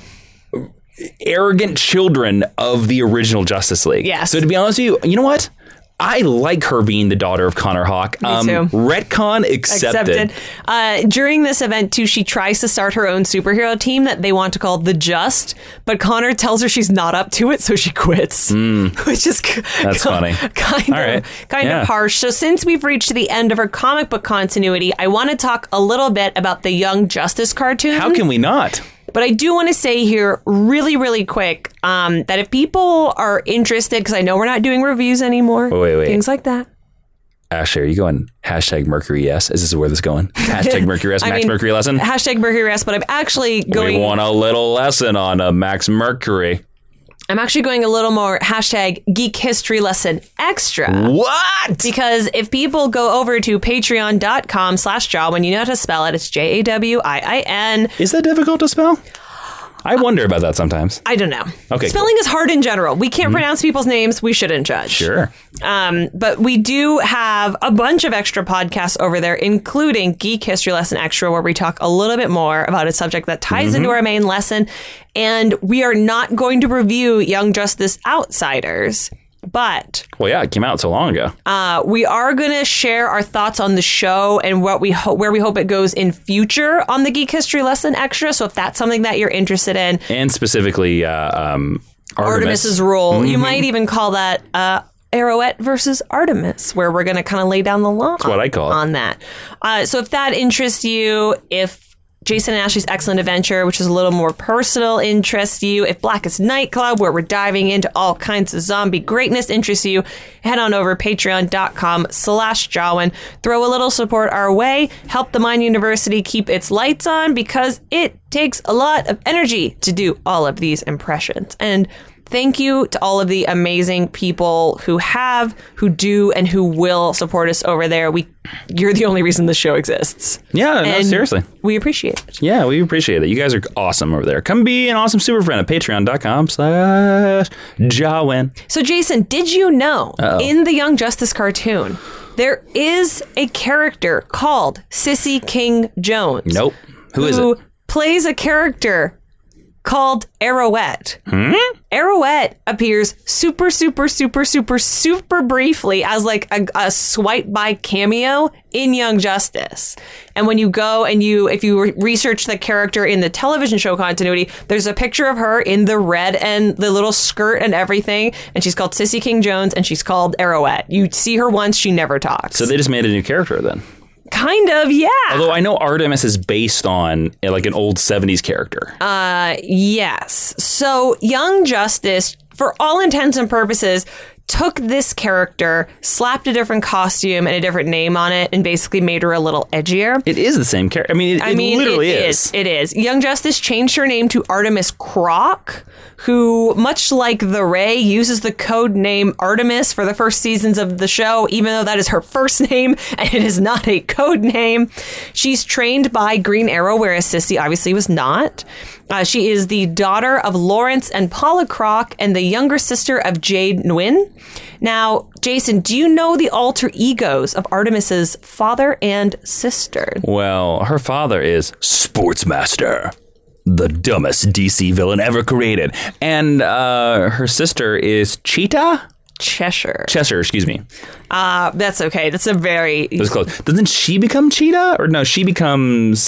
arrogant children of the original Justice League. Yes. So to be honest with you, you know what? I like her being the daughter of Connor Hawk. Me too. Retcon accepted. During this event, too, she tries to start her own superhero team that they want to call The Just, but Connor tells her she's not up to it, so she quits. Which is That's funny. Kind of harsh. So since we've reached the end of her comic book continuity, I want to talk a little bit about the Young Justice cartoon. How can we not? But I do want to say here really, really quick that if people are interested, because I know we're not doing reviews anymore. Wait. Things like that. Ashley, are you going #Mercury yes? Is this where this is going? #Mercury yes, Max Mercury lesson? #Mercury yes, but I'm actually going... We want a little lesson on Max Mercury. I'm actually going a little more #Geek History Lesson Extra. What? Because if people go over to patreon.com/Jawin, you know how to spell it. It's JAWIIN. Is that difficult to spell? I wonder about that sometimes. I don't know. Okay, Spelling is hard in general. We can't pronounce people's names. We shouldn't judge. Sure. But we do have a bunch of extra podcasts over there, including Geek History Lesson Extra, where we talk a little bit more about a subject that ties into our main lesson. And we are not going to review Young Justice Outsiders. But Well, yeah, it came out so long ago. we are going to share our thoughts on the show and where we hope it goes in future on the Geek History Lesson Extra. So if that's something that you're interested in, And specifically, Artemis's role, you might even call that Arrowette versus Artemis, where we're going to kind of lay down the law. That's what I call it. On that. So if that interests you, if Jason and Ashley's Excellent Adventure, which is a little more personal, interests you, if Blackest Nightclub, where we're diving into all kinds of zombie greatness, interests you, head on over patreon.com/Jawan. Throw a little support our way. Help the Mind University keep its lights on, because it takes a lot of energy to do all of these impressions. And thank you to all of the amazing people who have, who do, and who will support us over there. You're the only reason this show exists. Yeah, no, And seriously. we appreciate it. Yeah, we appreciate it. You guys are awesome over there. Come be an awesome super friend at patreon.com/Jawan. So, Jason, did you know in the Young Justice cartoon, there is a character called Sissy King Jones? Nope. Who is Who it? plays a character called Arrowette. Arrowette appears super briefly as like a swipe by cameo in Young Justice. And when you go and if you research the character in the television show continuity, there's a picture of her in the red and the little skirt and everything. And she's called Sissy King Jones, and she's called Arrowette. You see her once, she never talks. So they just made a new character then. Kind of, yeah. Although I know Artemis is based on like an old 70s character. Yes. So Young Justice, for all intents and purposes, took this character, slapped a different costume and a different name on it, and basically made her a little edgier. It is the same character. I mean, it literally is. It is. Young Justice changed her name to Artemis Croc, who, much like the Ray, uses the code name Artemis for the first seasons of the show, even though that is her first name and it is not a code name. She's trained by Green Arrow, whereas Sissy obviously was not. She is the daughter of Lawrence and Paula Croc and the younger sister of Jade Nguyen. Now, Jason, do you know the alter egos of Artemis's father and sister? Well, her father is Sportsmaster, the dumbest DC villain ever created. And her sister is Cheetah? Cheshire, excuse me. That's okay. That's a very... It was close. Doesn't she become Cheetah? Or no, she becomes...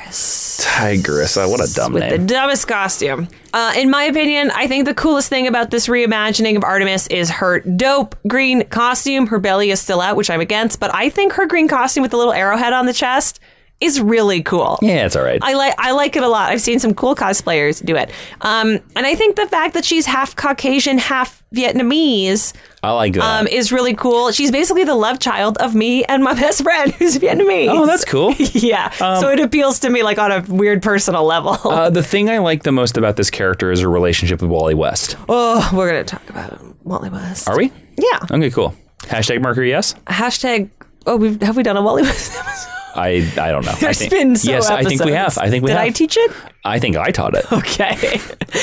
Tigress. Oh, what a dumb with name. the dumbest costume. In my opinion, I think the coolest thing about this reimagining of Artemis is her dope green costume. Her belly is still out, which I'm against, but I think her green costume with the little arrowhead on the chest is really cool. Yeah, it's all right. I like it a lot. I've seen some cool cosplayers do it. And I think the fact that she's half Caucasian, half Vietnamese... I like that. Is really cool. She's basically the love child of me and my best friend, who's Vietnamese. Oh, that's cool. Yeah. So it appeals to me like on a weird personal level. The thing I like the most about this character is her relationship with Wally West. Oh, we're going to talk about Wally West. Are we? Yeah. Okay, cool. Hashtag Mercury, yes? Hashtag, have we done a Wally West episode? I don't know. There's been so yes, I think we have. Did I teach it? I think I taught it. Okay.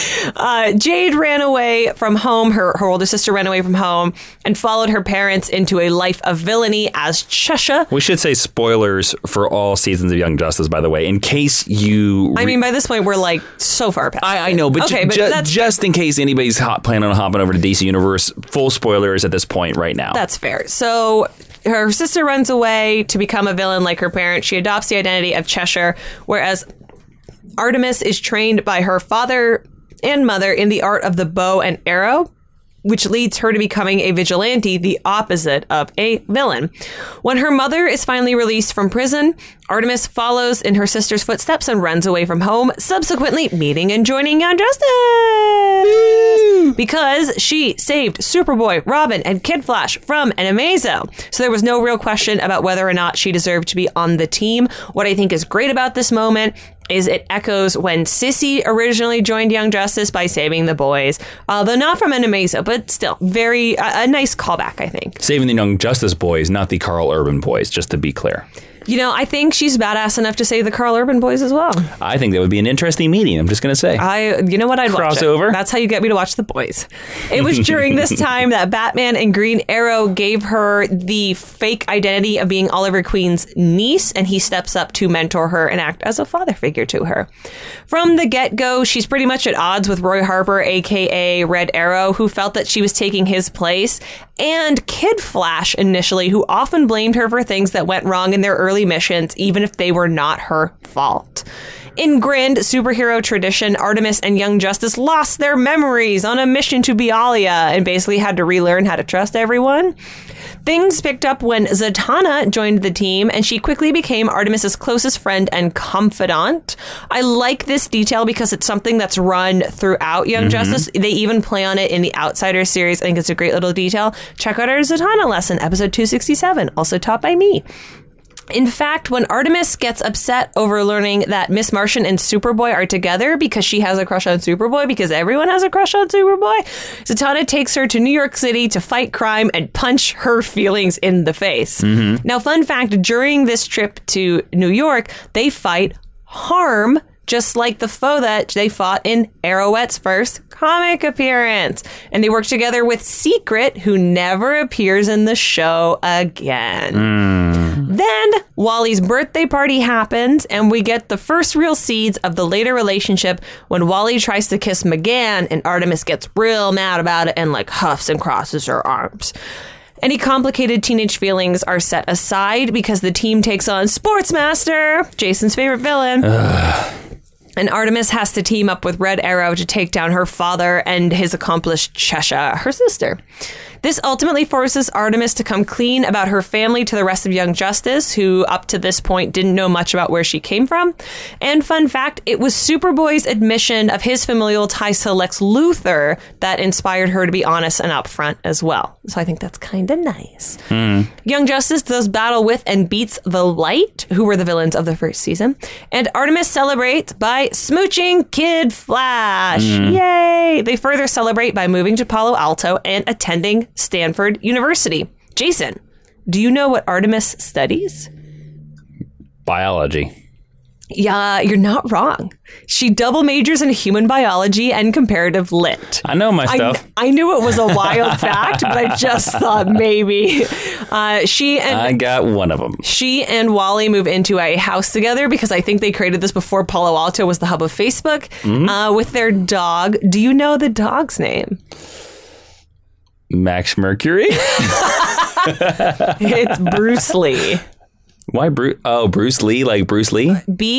Jade ran away from home. Her older sister ran away from home and followed her parents into a life of villainy as Cheshire. We should say spoilers for all seasons of Young Justice, by the way, in case you... I mean, by this point, we're like so far past. I know, but, okay, just in case anybody's planning on hopping over to DC Universe, full spoilers at this point right now. That's fair. So... her sister runs away to become a villain like her parents. She adopts the identity of Cheshire, whereas Artemis is trained by her father and mother in the art of the bow and arrow, which leads her to becoming a vigilante, the opposite of a villain. When her mother is finally released from prison, Artemis follows in her sister's footsteps and runs away from home, subsequently meeting and joining Young Justice! Because she saved Superboy, Robin, and Kid Flash from an Amazo. So there was no real question about whether or not she deserved to be on the team. What I think is great about this moment is it echoes when Sissy originally joined Young Justice by saving the boys, although not from an Amazo, but still very a nice callback, I think. Saving the Young Justice boys, not the Carl Urban boys, just to be clear. You know, I think she's badass enough to save the Carl Urban boys as well. I think that would be an interesting meeting. I'm just going to say. You know what? I'd watch it. Crossover. That's how you get me to watch The Boys. It was during this time that Batman and Green Arrow gave her the fake identity of being Oliver Queen's niece, and he steps up to mentor her and act as a father figure to her. From the get-go, she's pretty much at odds with Roy Harper, a.k.a. Red Arrow, who felt that she was taking his place, and Kid Flash initially, who often blamed her for things that went wrong in their early missions, even if they were not her fault. In grand superhero tradition, Artemis and Young Justice lost their memories on a mission to Bealia and basically had to relearn how to trust everyone. Things picked up when Zatanna joined the team, and she quickly became Artemis's closest friend and confidant. I like this detail because it's something that's run throughout Young Justice. They even play on it in the Outsiders series. I think it's a great little detail. Check out our Zatanna lesson, episode 267, also taught by me. In fact, when Artemis gets upset over learning that Miss Martian and Superboy are together because she has a crush on Superboy, because everyone has a crush on Superboy, Zatanna takes her to New York City to fight crime and punch her feelings in the face. Now, fun fact, during this trip to New York, they fight Harm, just like the foe that they fought in Arrowette's first comic appearance. And they work together with Secret, who never appears in the show again. Then Wally's birthday party happens, and we get the first real seeds of the later relationship when Wally tries to kiss McGann, and Artemis gets real mad about it and like huffs and crosses her arms. Any complicated teenage feelings are set aside because the team takes on Sportsmaster, Jason's favorite villain. And Artemis has to team up with Red Arrow to take down her father and his accomplice Cheshire, her sister. This ultimately forces Artemis to come clean about her family to the rest of Young Justice, who up to this point didn't know much about where she came from. And fun fact, it was Superboy's admission of his familial ties to Lex Luthor that inspired her to be honest and upfront as well. So I think that's kind of nice. Young Justice does battle with and beats the Light, who were the villains of the first season. And Artemis celebrates by smooching Kid Flash. Yay! They further celebrate by moving to Palo Alto and attending Stanford University. Jason, do you know what Artemis studies? Biology. Yeah, you're not wrong. She double majors in human biology and comparative lit. I know my stuff. I knew it was a wild fact, but I just thought maybe. I got one of them. She and Wally move into a house together because I think they created this before Palo Alto was the hub of Facebook, with their dog. Do you know the dog's name? Max Mercury? It's Bruce Lee. Why Bruce? Oh, Bruce Lee, like Bruce Lee?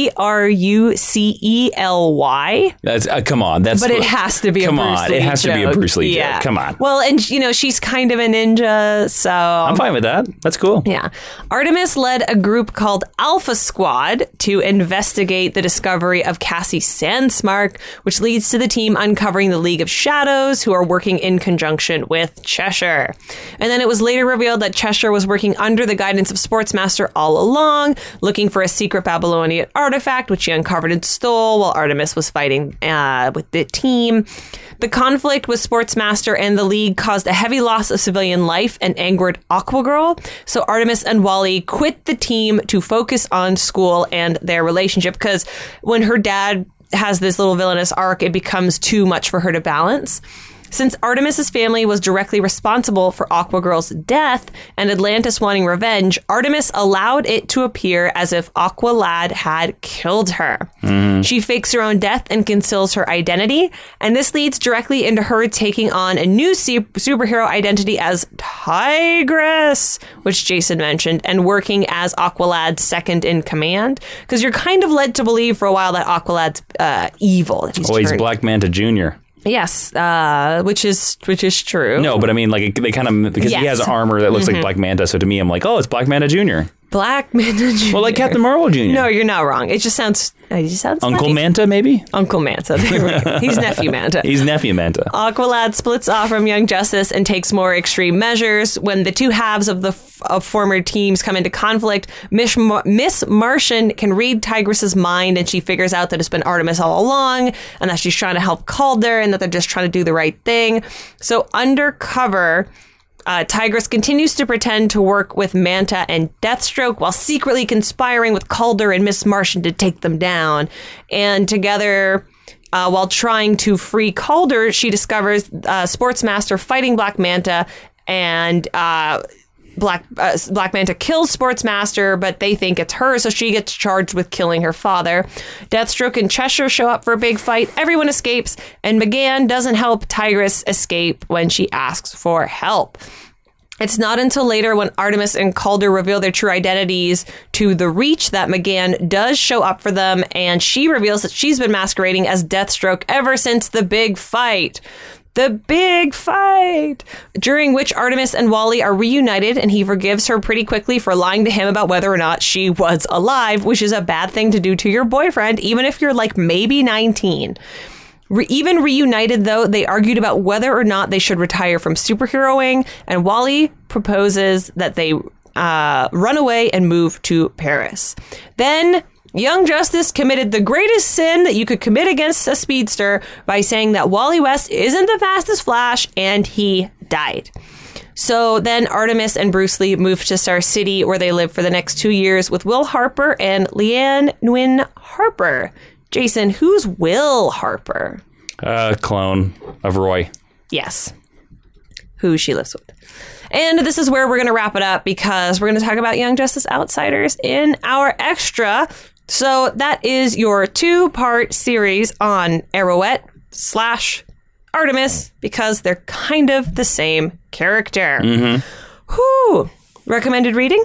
Brucely. That's come on. That's but it has to be come a Bruce on. Lee It has joke. to be a Bruce Lee Yeah. joke. Come on. Well, and she's kind of a ninja, so I'm fine with that. That's cool. yeah. Artemis led a group called Alpha Squad to investigate the discovery of Cassie Sandsmark, which leads to the team uncovering the League of Shadows, who are working in conjunction with Cheshire. And then it was later revealed that Cheshire was working under the guidance of Sportsmaster all along, looking for a secret Babylonian artifact, which he uncovered and stole while Artemis was fighting with the team. The conflict with Sportsmaster and the League caused a heavy loss of civilian life and angered Aquagirl. So Artemis and Wally quit the team to focus on school and their relationship, because when her dad has this little villainous arc, it becomes too much for her to balance. Since Artemis's family was directly responsible for Aquagirl's death and Atlantis wanting revenge, Artemis allowed it to appear as if Aqualad had killed her. She fakes her own death and conceals her identity, and this leads directly into her taking on a new superhero identity as Tigress, which Jason mentioned, and working as Aqualad's second in command, because you're kind of led to believe for a while that Aqualad's evil. That He's Black Manta Jr. Yes, which is true. No, but I mean, like, they kind of, because he has armor that looks like Black Manta, so to me, I'm like, oh, it's Black Manta Jr. Black Manta Jr. Well, like Captain Marvel Jr. No, you're not wrong. It just sounds Uncle funny. Manta, maybe? Uncle Manta. He's Nephew Manta. He's Nephew Manta. Aqualad splits off from Young Justice and takes more extreme measures. When the two halves of the former teams come into conflict, Miss Martian can read Tigress's mind, and she figures out that it's been Artemis all along, and that she's trying to help Calder, and that they're just trying to do the right thing. So undercover, Tigress continues to pretend to work with Manta and Deathstroke while secretly conspiring with Calder and Miss Martian to take them down. And together, while trying to free Calder, she discovers Sportsmaster fighting Black Manta, and Black Manta kills Sportsmaster, but they think it's her, so she gets charged with killing her father. Deathstroke and Cheshire show up for a big fight. Everyone escapes, and McGann doesn't help Tigress escape when she asks for help. It's not until later when Artemis and Calder reveal their true identities to the Reach that McGann does show up for them, and she reveals that she's been masquerading as Deathstroke ever since the big fight. The big fight! During which Artemis and Wally are reunited, and he forgives her pretty quickly for lying to him about whether or not she was alive, which is a bad thing to do to your boyfriend, even if you're like maybe 19. Even reunited, though, they argued about whether or not they should retire from superheroing, and Wally proposes that they run away and move to Paris. Then Young Justice committed the greatest sin that you could commit against a speedster by saying that Wally West isn't the fastest Flash, and he died. So then Artemis and Bruce Lee moved to Star City, where they lived for the next 2 years with Will Harper and Leanne Nguyen Harper. Jason, who's Will Harper? Clone of Roy. Yes. Who she lives with. And this is where we're going to wrap it up, because we're going to talk about Young Justice Outsiders in our extra. So that is your 2-part series on Arrowette / Artemis, because they're kind of the same character. Mm-hmm. Whew. Recommended reading?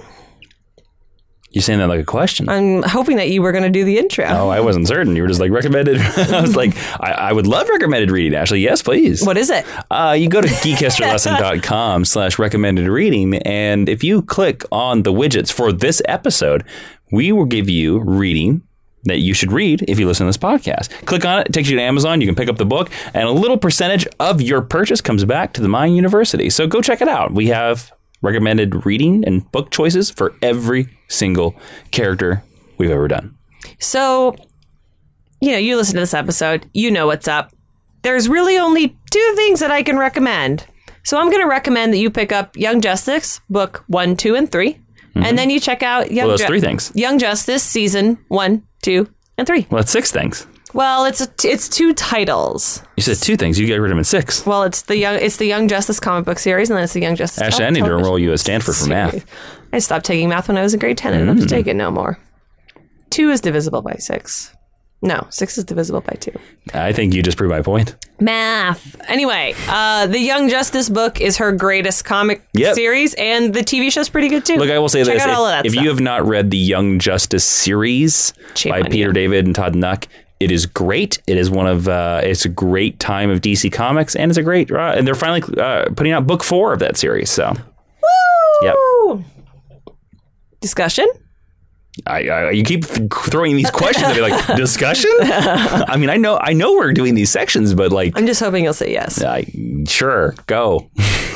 You saying that like a question? I'm hoping that you were going to do the intro. Oh, I wasn't certain. You were just like, recommended. I was like, I would love recommended reading, Ashley. Yes, please. What is it? You go to geekhistorylesson.com/recommended reading. And if you click on the widgets for this episode, we will give you reading that you should read if you listen to this podcast. Click on it. It takes you to Amazon. You can pick up the book, and a little percentage of your purchase comes back to the Mind University. So go check it out. We have recommended reading and book choices for every single character we've ever done. So, you listen to this episode, you know what's up. There's really only 2 things that I can recommend. So I'm going to recommend that you pick up Young Justice, book 1, 2, and 3. Mm-hmm. And then you check out Young 3 things. Young Justice, season 1, 2, and 3. Well, that's 6 things. Well, it's 2 titles. You said 2 things. You got rid of them in 6. Well, it's the Young Justice comic book series, and then it's the Young Justice. Actually, I need to enroll you at Stanford for math. I stopped taking math when I was in grade 10. I don't have to take it no more. 2 is divisible by 6. No, 6 is divisible by 2. I think you just proved my point. Math. Anyway, the Young Justice book is her greatest comic series, and the TV show's pretty good too. Look, I will say Check this: if stuff. you have not read the Young Justice series by Peter David and Todd Nuck, it is great. It is one of it's a great time of DC Comics, and it's a great and they're finally putting out book 4 of that series. So, yep. Discussion. You keep throwing these questions at me like, discussion? I mean, I know we're doing these sections, but like, I'm just hoping you'll say yes. Sure, go.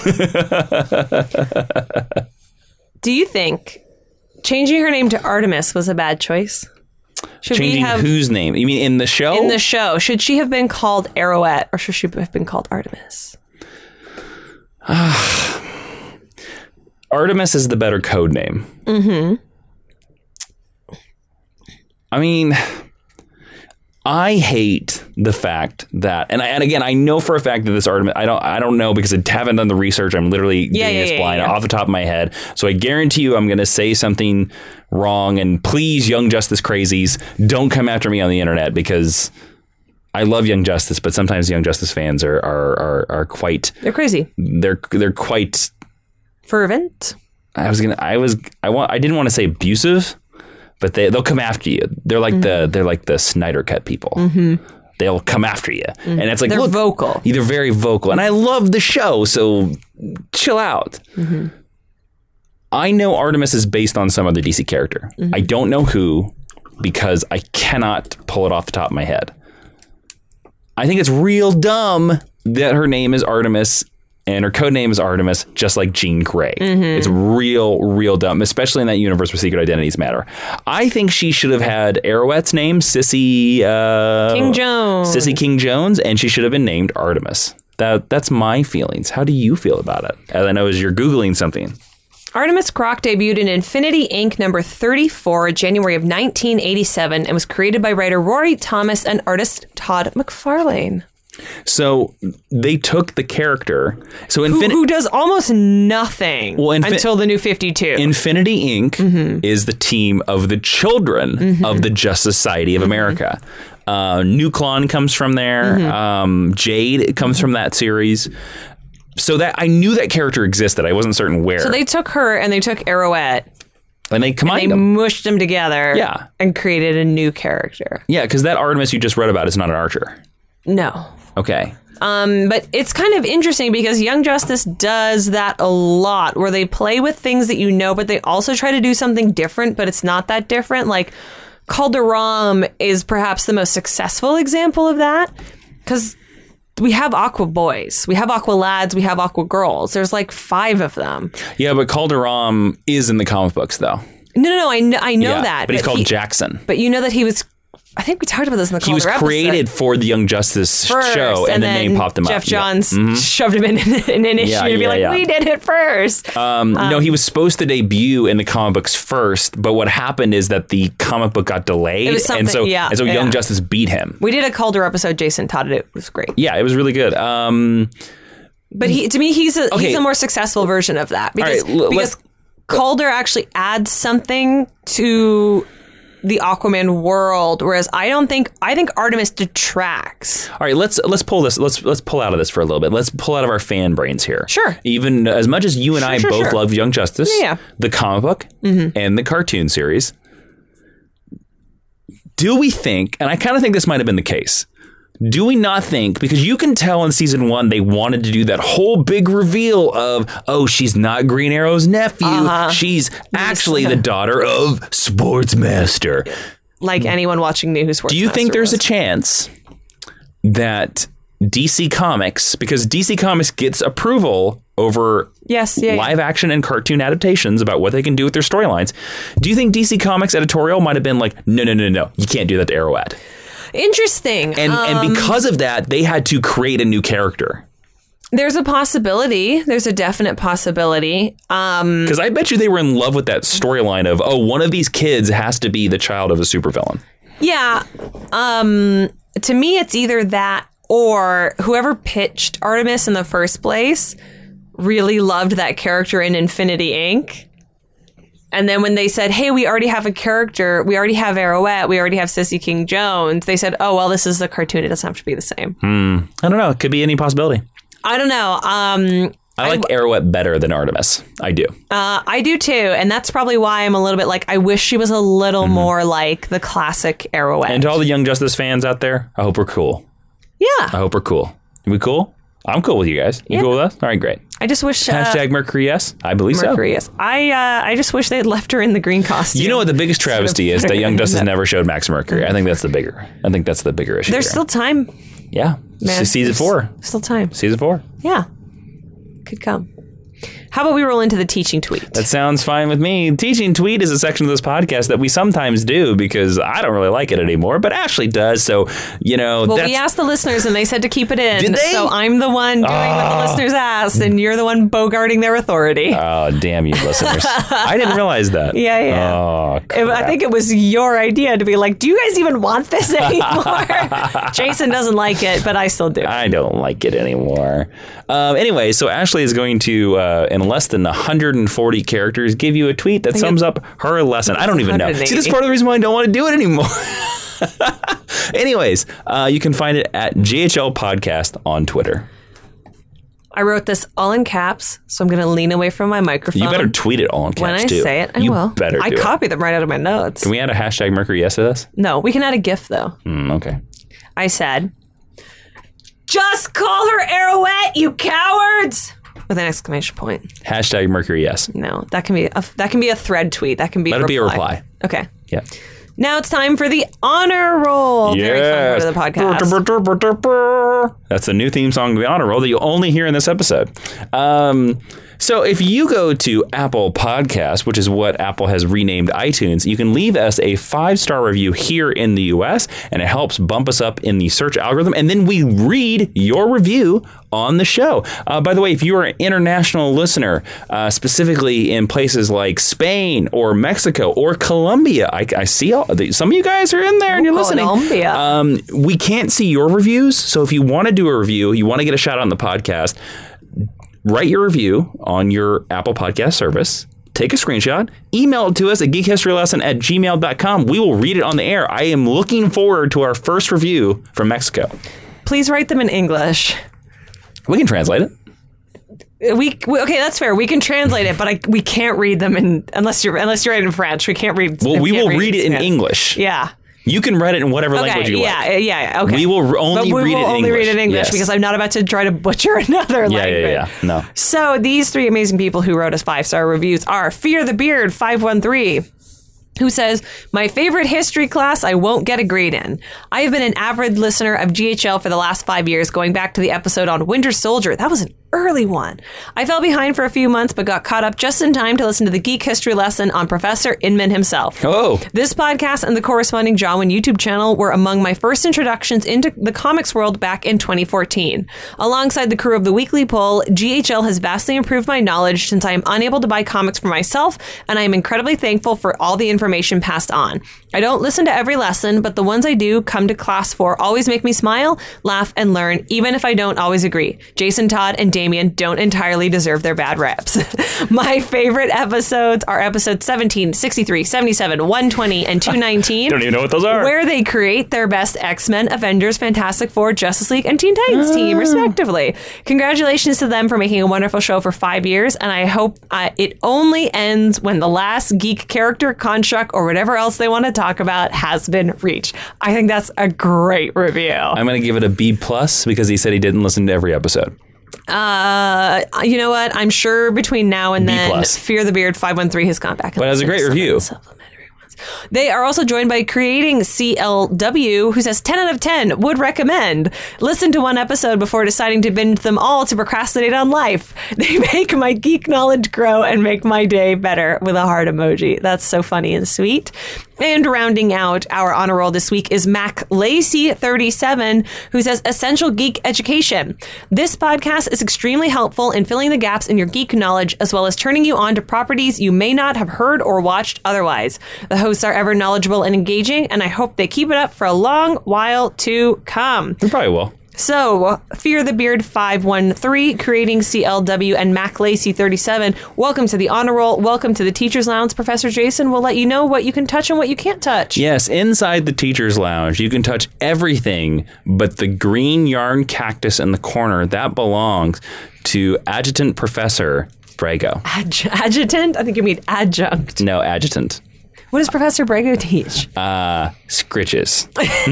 Do you think changing her name to Artemis was a bad choice? Changing whose name? You mean in the show? In the show. Should she have been called Arrowette, or should she have been called Artemis? Artemis is the better code name. Mm-hmm. I mean, I hate the fact that, and again, I know for a fact that this Artemis, I don't know because I haven't done the research. I'm literally doing this blind off the top of my head. So I guarantee you I'm going to say something wrong. And please, Young Justice crazies, don't come after me on the internet, because I love Young Justice, but sometimes Young Justice fans are quite... They're crazy. They're quite... fervent. I didn't want to say abusive, but they'll come after you. They're like the Snyder Cut people. Mm-hmm. They'll come after you, and it's like, they're vocal. They're very vocal, and I love the show. So chill out. Mm-hmm. I know Artemis is based on some other DC character. Mm-hmm. I don't know who, because I cannot pull it off the top of my head. I think it's real dumb that her name is Artemis and her code name is Artemis, just like Jean Grey. Mm-hmm. It's real dumb, especially in that universe where secret identities matter. I think she should have had Arrowette's name, Sissy King Jones. Sissy King Jones, and she should have been named Artemis. That's my feelings. How do you feel about it? As I know as you're Googling something. Artemis Croc debuted in Infinity Inc. number 34, January of 1987, and was created by writer Rory Thomas and artist Todd McFarlane. So they took the character. So who does almost nothing until the New 52. Infinity Inc. is the team of the children of the Justice Society of America. Nuklon comes from there. Jade comes from that series. So that I knew that character existed. I wasn't certain where. So they took her and they took Arrowette. And they combined them. Mushed them together. Yeah. And created a new character. Yeah, because that Artemis you just read about is not an archer. No. Okay. But it's kind of interesting because Young Justice does that a lot, where they play with things that you know, but they also try to do something different, but it's not that different. Like Calderon is perhaps the most successful example of that, because we have Aqua Boys, we have Aqua Lads, we have Aqua Girls. There's like 5 of them. Yeah, but Calderon is in the comic books, though. No, I know that. But he's called Jackson. But you know that he was... I think we talked about this in the Calder episode. He was created for the Young Justice show, and the name popped him up. Jeff Johns shoved him in an issue to be like, we did it first. No, he was supposed to debut in the comic books first, but what happened is that the comic book got delayed, and so Young Justice beat him. We did a Calder episode. Jason taught it. It was great. Yeah, it was really good. But to me, he's a more successful version of that because Calder actually adds something to the Aquaman world, whereas I think Artemis detracts. All right, let's pull this. Let's pull out of this for a little bit. Let's pull out of our fan brains here. Sure. Even as much as you and I both love Young Justice, the comic book and the cartoon series, do we think? And I kind of think this might have been the case. Do we not think, because you can tell in season 1 they wanted to do that whole big reveal of, oh, she's not Green Arrow's nephew. She's actually the daughter of Sportsmaster. Like anyone watching New Who Sportsmaster. Do you think there's a chance that DC Comics, because DC Comics gets approval over live action and cartoon adaptations about what they can do with their storylines, do you think DC Comics editorial might have been like, no, you can't do that to Arrowette? Interesting. And because of that, they had to create a new character. There's a possibility. There's a definite possibility. Because I bet you they were in love with that storyline of, one of these kids has to be the child of a supervillain. Yeah. To me, it's either that or whoever pitched Artemis in the first place really loved that character in Infinity Inc. And then when they said, hey, we already have a character, we already have Arrowette, we already have Sissy King Jones, they said, oh, well, this is the cartoon. It doesn't have to be the same. I don't know. It could be any possibility. I don't know. I like Arrowette better than Artemis. I do. I do, too. And that's probably why I'm a little bit like, I wish she was a little more like the classic Arrowette. And to all the Young Justice fans out there, I hope we're cool. Yeah. I hope we're cool. Are we cool? I'm cool with you guys. You cool with us? All right, great. I just wish... Hashtag Mercury yes. I believe Mercury yes. I just wish they had left her in the green costume. You know what the biggest travesty is? That Young Justice never showed Max Mercury. I think that's the bigger issue. There's still time. Yeah. Man, season 4. Still time. Season 4. Yeah. Could come. How about we roll into the teaching tweet? That sounds fine with me. Teaching tweet is a section of this podcast that we sometimes do because I don't really like it anymore, but Ashley does. So, Well, we asked the listeners and they said to keep it in. Did they? So I'm the one doing what the listeners asked and you're the one bogarting their authority. Oh, damn you, listeners. I didn't realize that. Yeah. Oh, crap. I think it was your idea to be like, do you guys even want this anymore? Jason doesn't like it, but I still do. I don't like it anymore. Anyway, so Ashley is going to, in less than 140 characters, give you a tweet that sums up her lesson. I don't even know. See, this is part of the reason why I don't want to do it anymore. Anyways, you can find it at JHL Podcast on Twitter. I wrote this all in caps, so I'm going to lean away from my microphone. You better tweet it all in caps, when I too. say it, I will. Better do I copy them right out of my notes. Can we add a hashtag Mercury yes to this? No, we can add a GIF, though. Okay. I said, just call her Arrowette, you cowards! With an exclamation point. Hashtag Mercury yes. No, that can be a thread tweet. That can be Let it be a reply. Okay. Yeah. Now it's time for the honor roll. Yes. Very fun part of the podcast. That's a new theme song to the honor roll that you'll only hear in this episode. So if you go to Apple Podcasts, which is what Apple has renamed iTunes, you can leave us a 5-star review here in the US, and it helps bump us up in the search algorithm. And then we read your review on the show. By the way, if you are an international listener, specifically in places like Spain or Mexico or Colombia, I see some of you guys are in there and you're listening. Colombia. We can't see your reviews. So if you want to do a review, you want to get a shout out on the podcast, write your review on your Apple Podcast service. Take a screenshot, email it to us at geekhistorylesson@gmail.com. We will read it on the air. I am looking forward to our first review from Mexico. Please write them in English. We can translate it. Okay, that's fair. We can translate it, but we can't read them unless you're writing in French. We can't read. Well, we will read it in English. Yeah. You can write it in whatever language you like. Yeah, okay. We will only read it in English. Yes. Because I'm not about to try to butcher another language. Yeah. No. So these 3 amazing people who wrote us 5-star reviews are Fear the Beard 513. Who says, my favorite history class I won't get a grade in. I have been an avid listener of GHL for the last 5 years, going back to the episode on Winter Soldier. That was an early one. I fell behind for a few months, but got caught up just in time to listen to the Geek History Lesson on Professor Inman himself. Oh. This podcast and the corresponding Jawan YouTube channel were among my first introductions into the comics world back in 2014. Alongside the crew of the Weekly Poll, GHL has vastly improved my knowledge since I am unable to buy comics for myself, and I am incredibly thankful for all the information passed on. I don't listen to every lesson, but the ones I do come to class for always make me smile, laugh, and learn, even if I don't always agree. Jason, Todd, and Damien don't entirely deserve their bad reps. My favorite episodes are episodes 17, 63, 77, 120, and 219. Don't even know what those are. Where they create their best X-Men, Avengers, Fantastic Four, Justice League, and Teen Titans team, respectively. Congratulations to them for making a wonderful show for 5 years, and I hope it only ends when the last geek character, construct, or whatever else they want to talk about has been reached. I think that's a great review. I'm going to give it a B+ because he said he didn't listen to every episode. You know what? I'm sure between now and then, Fear the Beard 513 has gone back. But it was a great review. They are also joined by Creating CLW, who says 10 out of 10 would recommend. Listen to one episode before deciding to binge them all to procrastinate on life. They make my geek knowledge grow and make my day better, with a heart emoji. That's so funny and sweet. And rounding out our honor roll this week is Mac Lacey 37, who says Essential Geek Education. This podcast is extremely helpful in filling the gaps in your geek knowledge, as well as turning you on to properties you may not have heard or watched otherwise. The hosts are ever knowledgeable and engaging, and I hope they keep it up for a long while to come. We probably will. So, Fear the Beard 513, Creating CLW, and Mac Lacey 37, welcome to the Honor Roll. Welcome to the Teacher's Lounge. Professor Jason will let you know what you can touch and what you can't touch. Yes, inside the Teacher's Lounge, you can touch everything but the green yarn cactus in the corner. That belongs to Adjutant Professor Brago. Adjutant? I think you mean adjunct. No, Adjutant. What does Professor Brago teach? Scritches.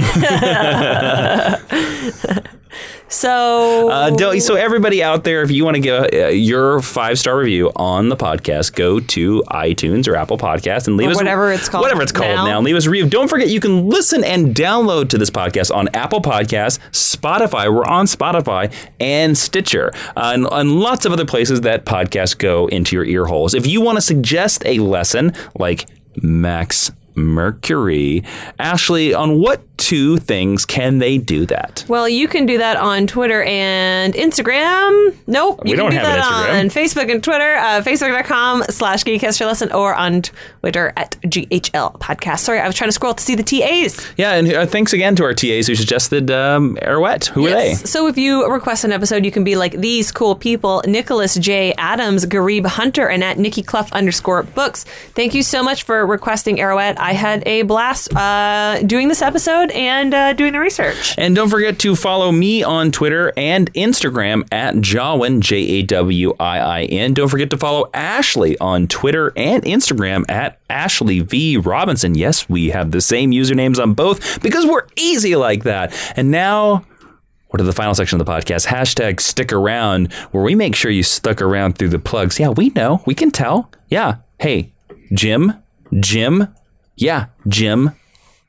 So everybody out there, if you want to give your 5-star review on the podcast, go to iTunes or Apple Podcasts and leave us whatever it's called now. Leave us a review. Don't forget, you can listen and download to this podcast on Apple Podcasts, Spotify. We're on Spotify and Stitcher, and lots of other places that podcasts go into your ear holes. If you want to suggest a lesson like Max Mercury, Ashley, on what 2 things can they do that? Well, you can do that on Twitter and Instagram. Nope. We don't have an Instagram. On Facebook and Twitter, facebook.com/Geek History Lesson, or on Twitter at GHL Podcast. Sorry, I was trying to scroll to see the TAs. Yeah, and thanks again to our TAs who suggested Arrowette. Who are they? So if you request an episode, you can be like these cool people: Nicholas J. Adams, Garib Hunter, and at Nikki Clough _books. Thank you so much for requesting Arrowette. I had a blast doing this episode and doing the research. And don't forget to follow me on Twitter and Instagram at Jawin, Jawin. Don't forget to follow Ashley on Twitter and Instagram at Ashley V. Robinson. Yes, we have the same usernames on both because we're easy like that. And now, what are the final section of the podcast? Hashtag stick around, where we make sure you stuck around through the plugs. Yeah, we know. We can tell. Yeah. Hey, Jim. Yeah, Jim.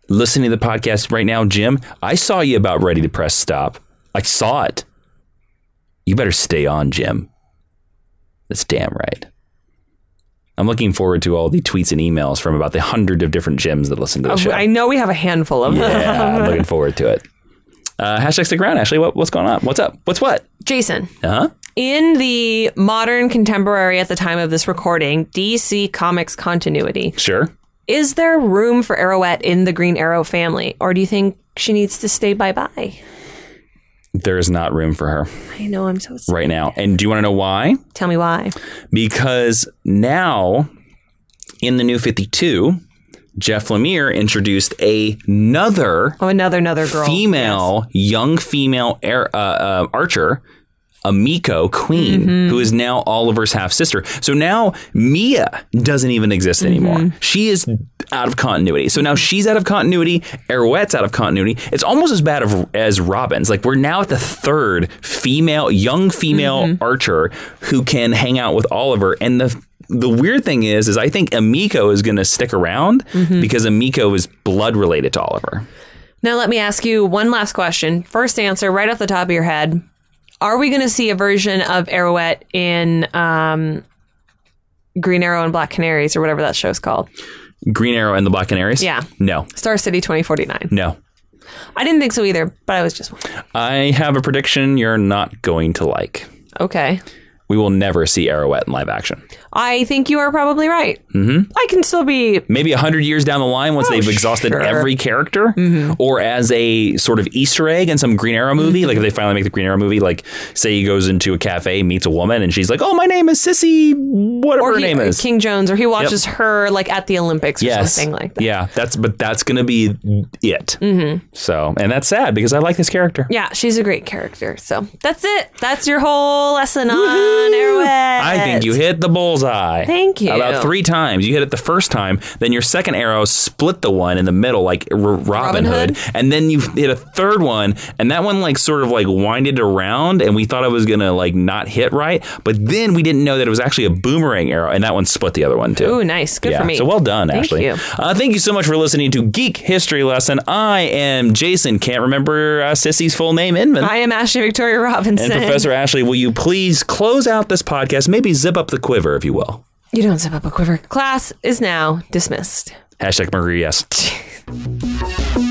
listening to the podcast right now, Jim, I saw you about ready to press stop. I saw it. You better stay on, Jim. That's damn right. I'm looking forward to all the tweets and emails from about the 100 of different Jims that listen to the show. I know we have a handful of them. Yeah, I'm looking forward to it. Hashtag stick around, Ashley. What's going on? What's up? What's what? Jason. Uh-huh. In the modern contemporary at the time of this recording, DC Comics continuity, Sure. is there room for Arrowette in the Green Arrow family? Or do you think she needs to stay bye-bye? There is not room for her I know, I'm so sad. right now. And do you want to know why? Tell me why. Because now, in the New 52, Jeff Lemire introduced another girl. young female archer, Amiko Queen, who is now Oliver's half-sister. So now Mia doesn't even exist anymore. She is out of continuity. So now she's out of continuity. Arrowette's out of continuity. It's almost as bad as Robin's. Like, we're now at the third young female archer who can hang out with Oliver. And the weird thing is I think Amiko is going to stick around because Amiko is blood related to Oliver. Now let me ask you one last question. First answer, right off the top of your head. Are we going to see a version of Arrowette in Green Arrow and Black Canaries or whatever that show's called? Green Arrow and the Black Canaries? Yeah. No. Star City 2049. No. I didn't think so either, but I was just wondering. I have a prediction you're not going to like. Okay. We will never see Arrowette in live action. I think you are probably right. I can still be... Maybe 100 years down the line once they've exhausted every character, or as a sort of Easter egg in some Green Arrow movie. Like if they finally make the Green Arrow movie, like say he goes into a cafe, meets a woman, and she's like, "Oh, my name is Sissy, whatever her name is." King Jones, or he watches her like at the Olympics or something like that. Yeah, that's going to be it. So, and that's sad because I like this character. Yeah, she's a great character. So that's it. That's your whole lesson on Arrowette. I think you hit the bullseye. Thank you. About 3 times. You hit it the first time, then your second arrow split the one in the middle like Robin Hood, and then you hit a third one, and that one like sort of like winded around, and we thought it was going to like not hit right, but then we didn't know that it was actually a boomerang arrow, and that one split the other one too. Ooh, nice. Good for me. So well done, Ashley. Thank you so much for listening to Geek History Lesson. I am Jason. Can't remember Sissy's full name, Inman. I am Ashley Victoria Robinson. And Professor Ashley, will you please close out this podcast? Maybe zip up the quiver, if you will. You don't zip up a quiver. Class is now dismissed. #Mercury, yes.